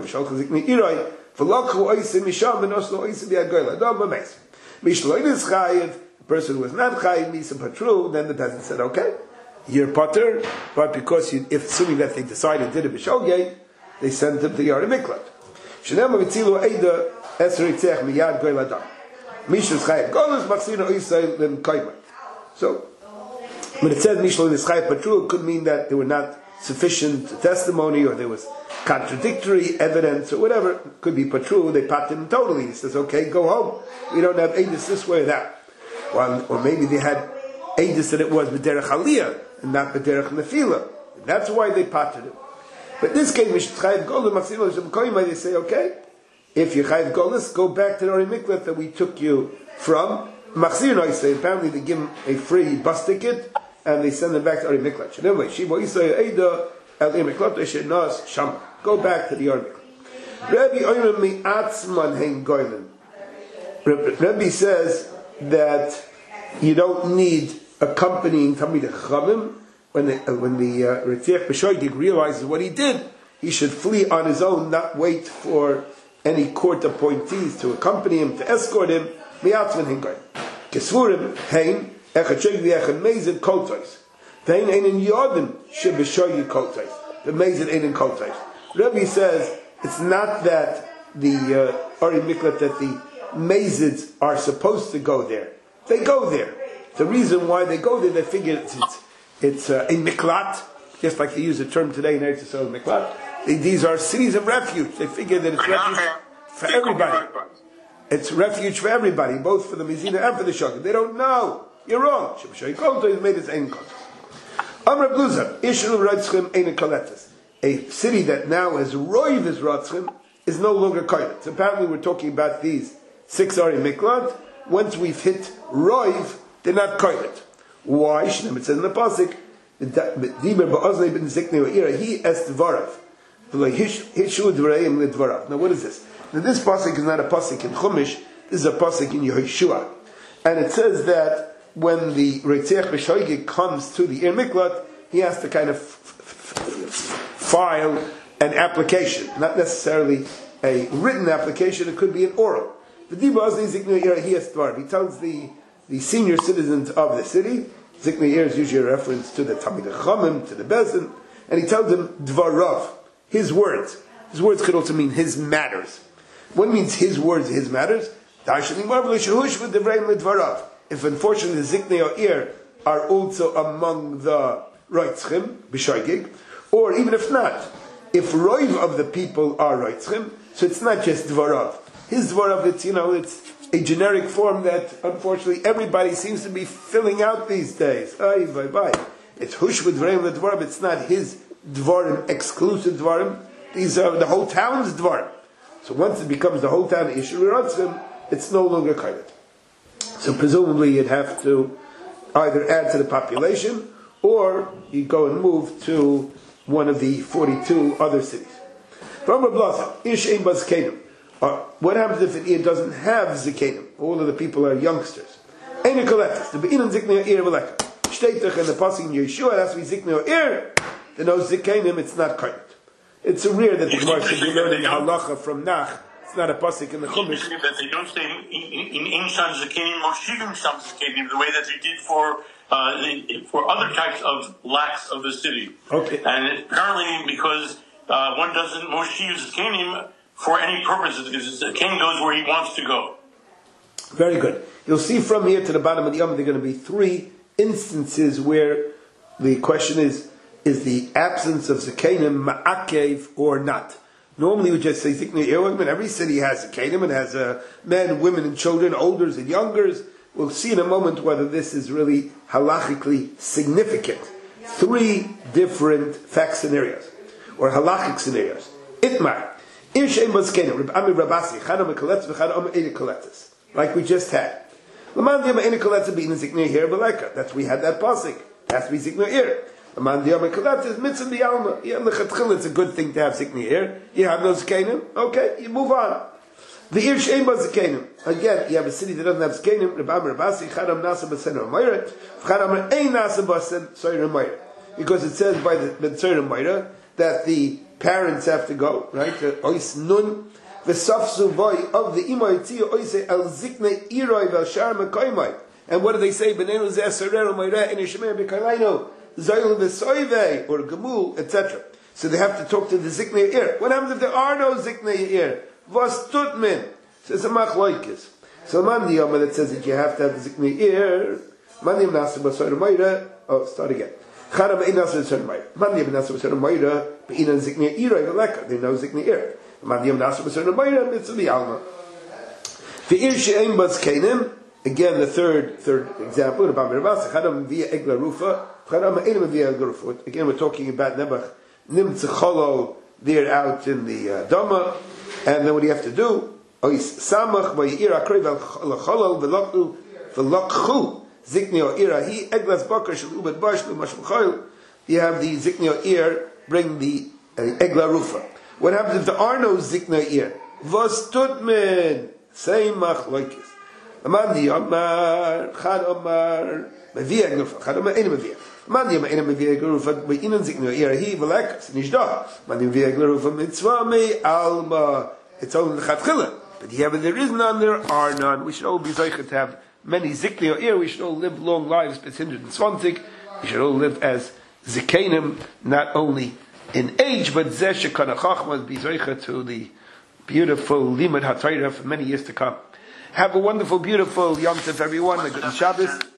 person who was not Chayiv Misa Patru, then the Bezin said, okay, you're Pater, but because you, if assuming that they decided did it B'Shogeg, they sent him to the Arim Miklat. Shenema v'tzilu eida eser yitzech miyad goy ladam. Mishus chayav golus machzina oisay lim kaimah. So, when it said Mishlo is chayav patru, it could mean that there were not sufficient testimony, or there was contradictory evidence, or whatever. It could be patru, they pat him totally. He says, okay, go home. We don't have eidus this way or that. Well, or maybe they had eidus that it was b'derech aliyah, and not b'derech nefila. That's why they patted him. But in this case, they say, okay, if you chayiv golus, go back to the Arim Miklat that we took you from. Apparently they give him a free bus ticket, and they send him back to Arim Miklat. Go back to the Arim Miklat. Rabbi says that you don't need accompanying Talmid Chachamim. When the uh, when the uh, Ritziach B'Shogeg realizes what he did, he should flee on his own, not wait for any court appointees to accompany him, to escort him. Mi'atzman hingoy. Kesvurim hein echad shogeg v'echad meizid koltois. Vein einen yodim sheb'shogeg koltois. The meizid einen koltois. Rabbi says it's not that the uh, Arim Miklat, that the meizids are supposed to go there. They go there. The reason why they go there, they figure it's, it's It's uh, a miklat, just like they use the term today in Eretz Yisrael, miklat. They, these are cities of refuge. They figure that it's refuge for everybody. It's refuge for everybody, both for the Mizina and for the Shogeg. They don't know. You're wrong. Shemshoi Kolto is made its own Kolto. Amr Bluzar, Ishul Rotzchim Eine Koletes. A city that now has Roiv is Rotzchim is no longer Kolet. So apparently we're talking about these six Ari Miklat. Once we've hit Roiv, they're not Kolet. Why? Shnem, it says in the Pasuk, Diber Ba'ozlei ben Ziknei Ira, he est Dvarav. Now what is this? Now this pasuk is not a pasuk in Chumash, this is a pasuk in Yehoshua. And it says that when the Reitzeach B'Shoigig comes to the Ir Miklat, he has to kind of file an application, not necessarily a written application, it could be an oral. He tells the, the senior citizens of the city, Ziknei Ir is usually a reference to the Talmid Chachamim, to the Bezin, and he tells them Dvarav, his words. His words could also mean his matters. What means his words, his matters? If unfortunately the Ziknei Ir are also among the Roitzchim, B'Shoigig, or even if not, if Roiv of the people are Roitzchim, so it's not just Dvarav. His Dvarav, it's, you know, it's a generic form that unfortunately everybody seems to be filling out these days. Ay, bye, bye. It's Hush with Dvarav, it's not his Dvarim, exclusive Dvarim. These are the whole town's Dvarim. So once it becomes the whole town Ishur Rotzim, it's no longer Kailet. So presumably you'd have to either add to the population or you go and move to one of the forty-two other cities. From Rablaza, Ish Ein Baz Kenim. What happens if it doesn't have Zikenim? All of the people are youngsters. Ein Koletes, the Be'inan Ziknei Ir Veleka. Shteitach and the passing in Yeshua, it has to be Ziknei Ir. The no Zikenim, it's not Kailet. It's a rare that the Gemara should be learning halacha from Nach. It's not a pasuk in the Chumash. That they don't say in Insan Zakenim or Shivim Sam Zakenim the way that they did for uh, for other types of lacks of the city. Okay. And apparently because uh, one doesn't Moshiv Zakenim for any purposes, because the king goes where he wants to go. Very good. You'll see from here to the bottom of the Yom, there are going to be three instances where the question is, is the absence of Zakenim ma'akev or not? Normally we just say Ziknei Ir, but every city has Zakenim and has uh, men, women and children, olders and youngers. We'll see in a moment whether this is really halachically significant. Three different fact scenarios, or halachic scenarios. Itmar, Ir she'en bo Zakenim, Reb Ami Rabasi, Chana mekoletes v'chana omer eini koletes, like we just had. L'man diyam eini koletes be'ina Ziknei Ir v'leka. That's we had that pasuk. It has to be Ziknei Ir. Aman diyam koletes is mitzvah b'yalma. Yeah, l'chatchil, it's a good thing to have Ziknei Ir. You have no Zakenim, okay, you move on. The Ir she'en bo Zakenim. Again, you have a city that doesn't have Zakenim. Reb Ami Rabasi, Chana nasa b'sen ha'mayra, v'chana ein nasa b'sen soyer ha'mayra. Because it says by the B'tzoyer ha'mayra that the parents have to go, right? Ois nun v'safzu boy of the imoy tzio oise el Ziknei Iroi v'el shar mekoymai. And what do they say? B'nenu zeh sorero mayra in yishmei b'kaylaino zoyl v'soyvei or gemul, et cetera. So they have to talk to the Ziknei Ir. What happens if there are no Ziknei Ir? Vos tutmin. Says a machloikis. So mandi yom that says that you have to have the Ziknei Ir. Mandi yom nasa b'soyer mayra. Oh, start again. Chana be'in nasa b'soyer mayra. Mandi yom nasa b'soyer mayra. Be'inan Ziknei Iroi v'leka. They know Ziknei Ir. Mandi yom nasa b'soyer mayra. Mitzvah b'yalma. V'ir she'en baz kenim. Again, the third third example. Again, we're talking about Nebuch Nimtzacholo there out in the uh, Dama, and then what do you have to do? Samach v'yir akrev al v'lokhu v'lokhu Ziknei Ir he eglas bakar shel ubed bash l'mashmachol. You have the Ziknei Ir bring the uh, egla rufa. What happens if there are no Ziknei Ir? Vos tutmin same machlokes. Amandi Omar, Chad Omar, Mevia Grufa, Chad Omar, Ena Mevia. Amandi Omar, Ena Mevia Grufa, by Inan Ziknei Ir, he, Velek, Sinishdah. Amandi Mevia Grufa, Mitzvah me, Alma. It's only the Chatchila. But yeah, but there is none, there are none. We should all be Zaychet to have many Ziknei Ir. We should all live long lives, but one hundred twenty. We should all live as Zikenim, not only in age, but Zeh Shekana Chachma, be Zaychet to the beautiful Limud HaTorah for many years to come. Have a wonderful, beautiful Yom Tov, everyone. A good Shabbos.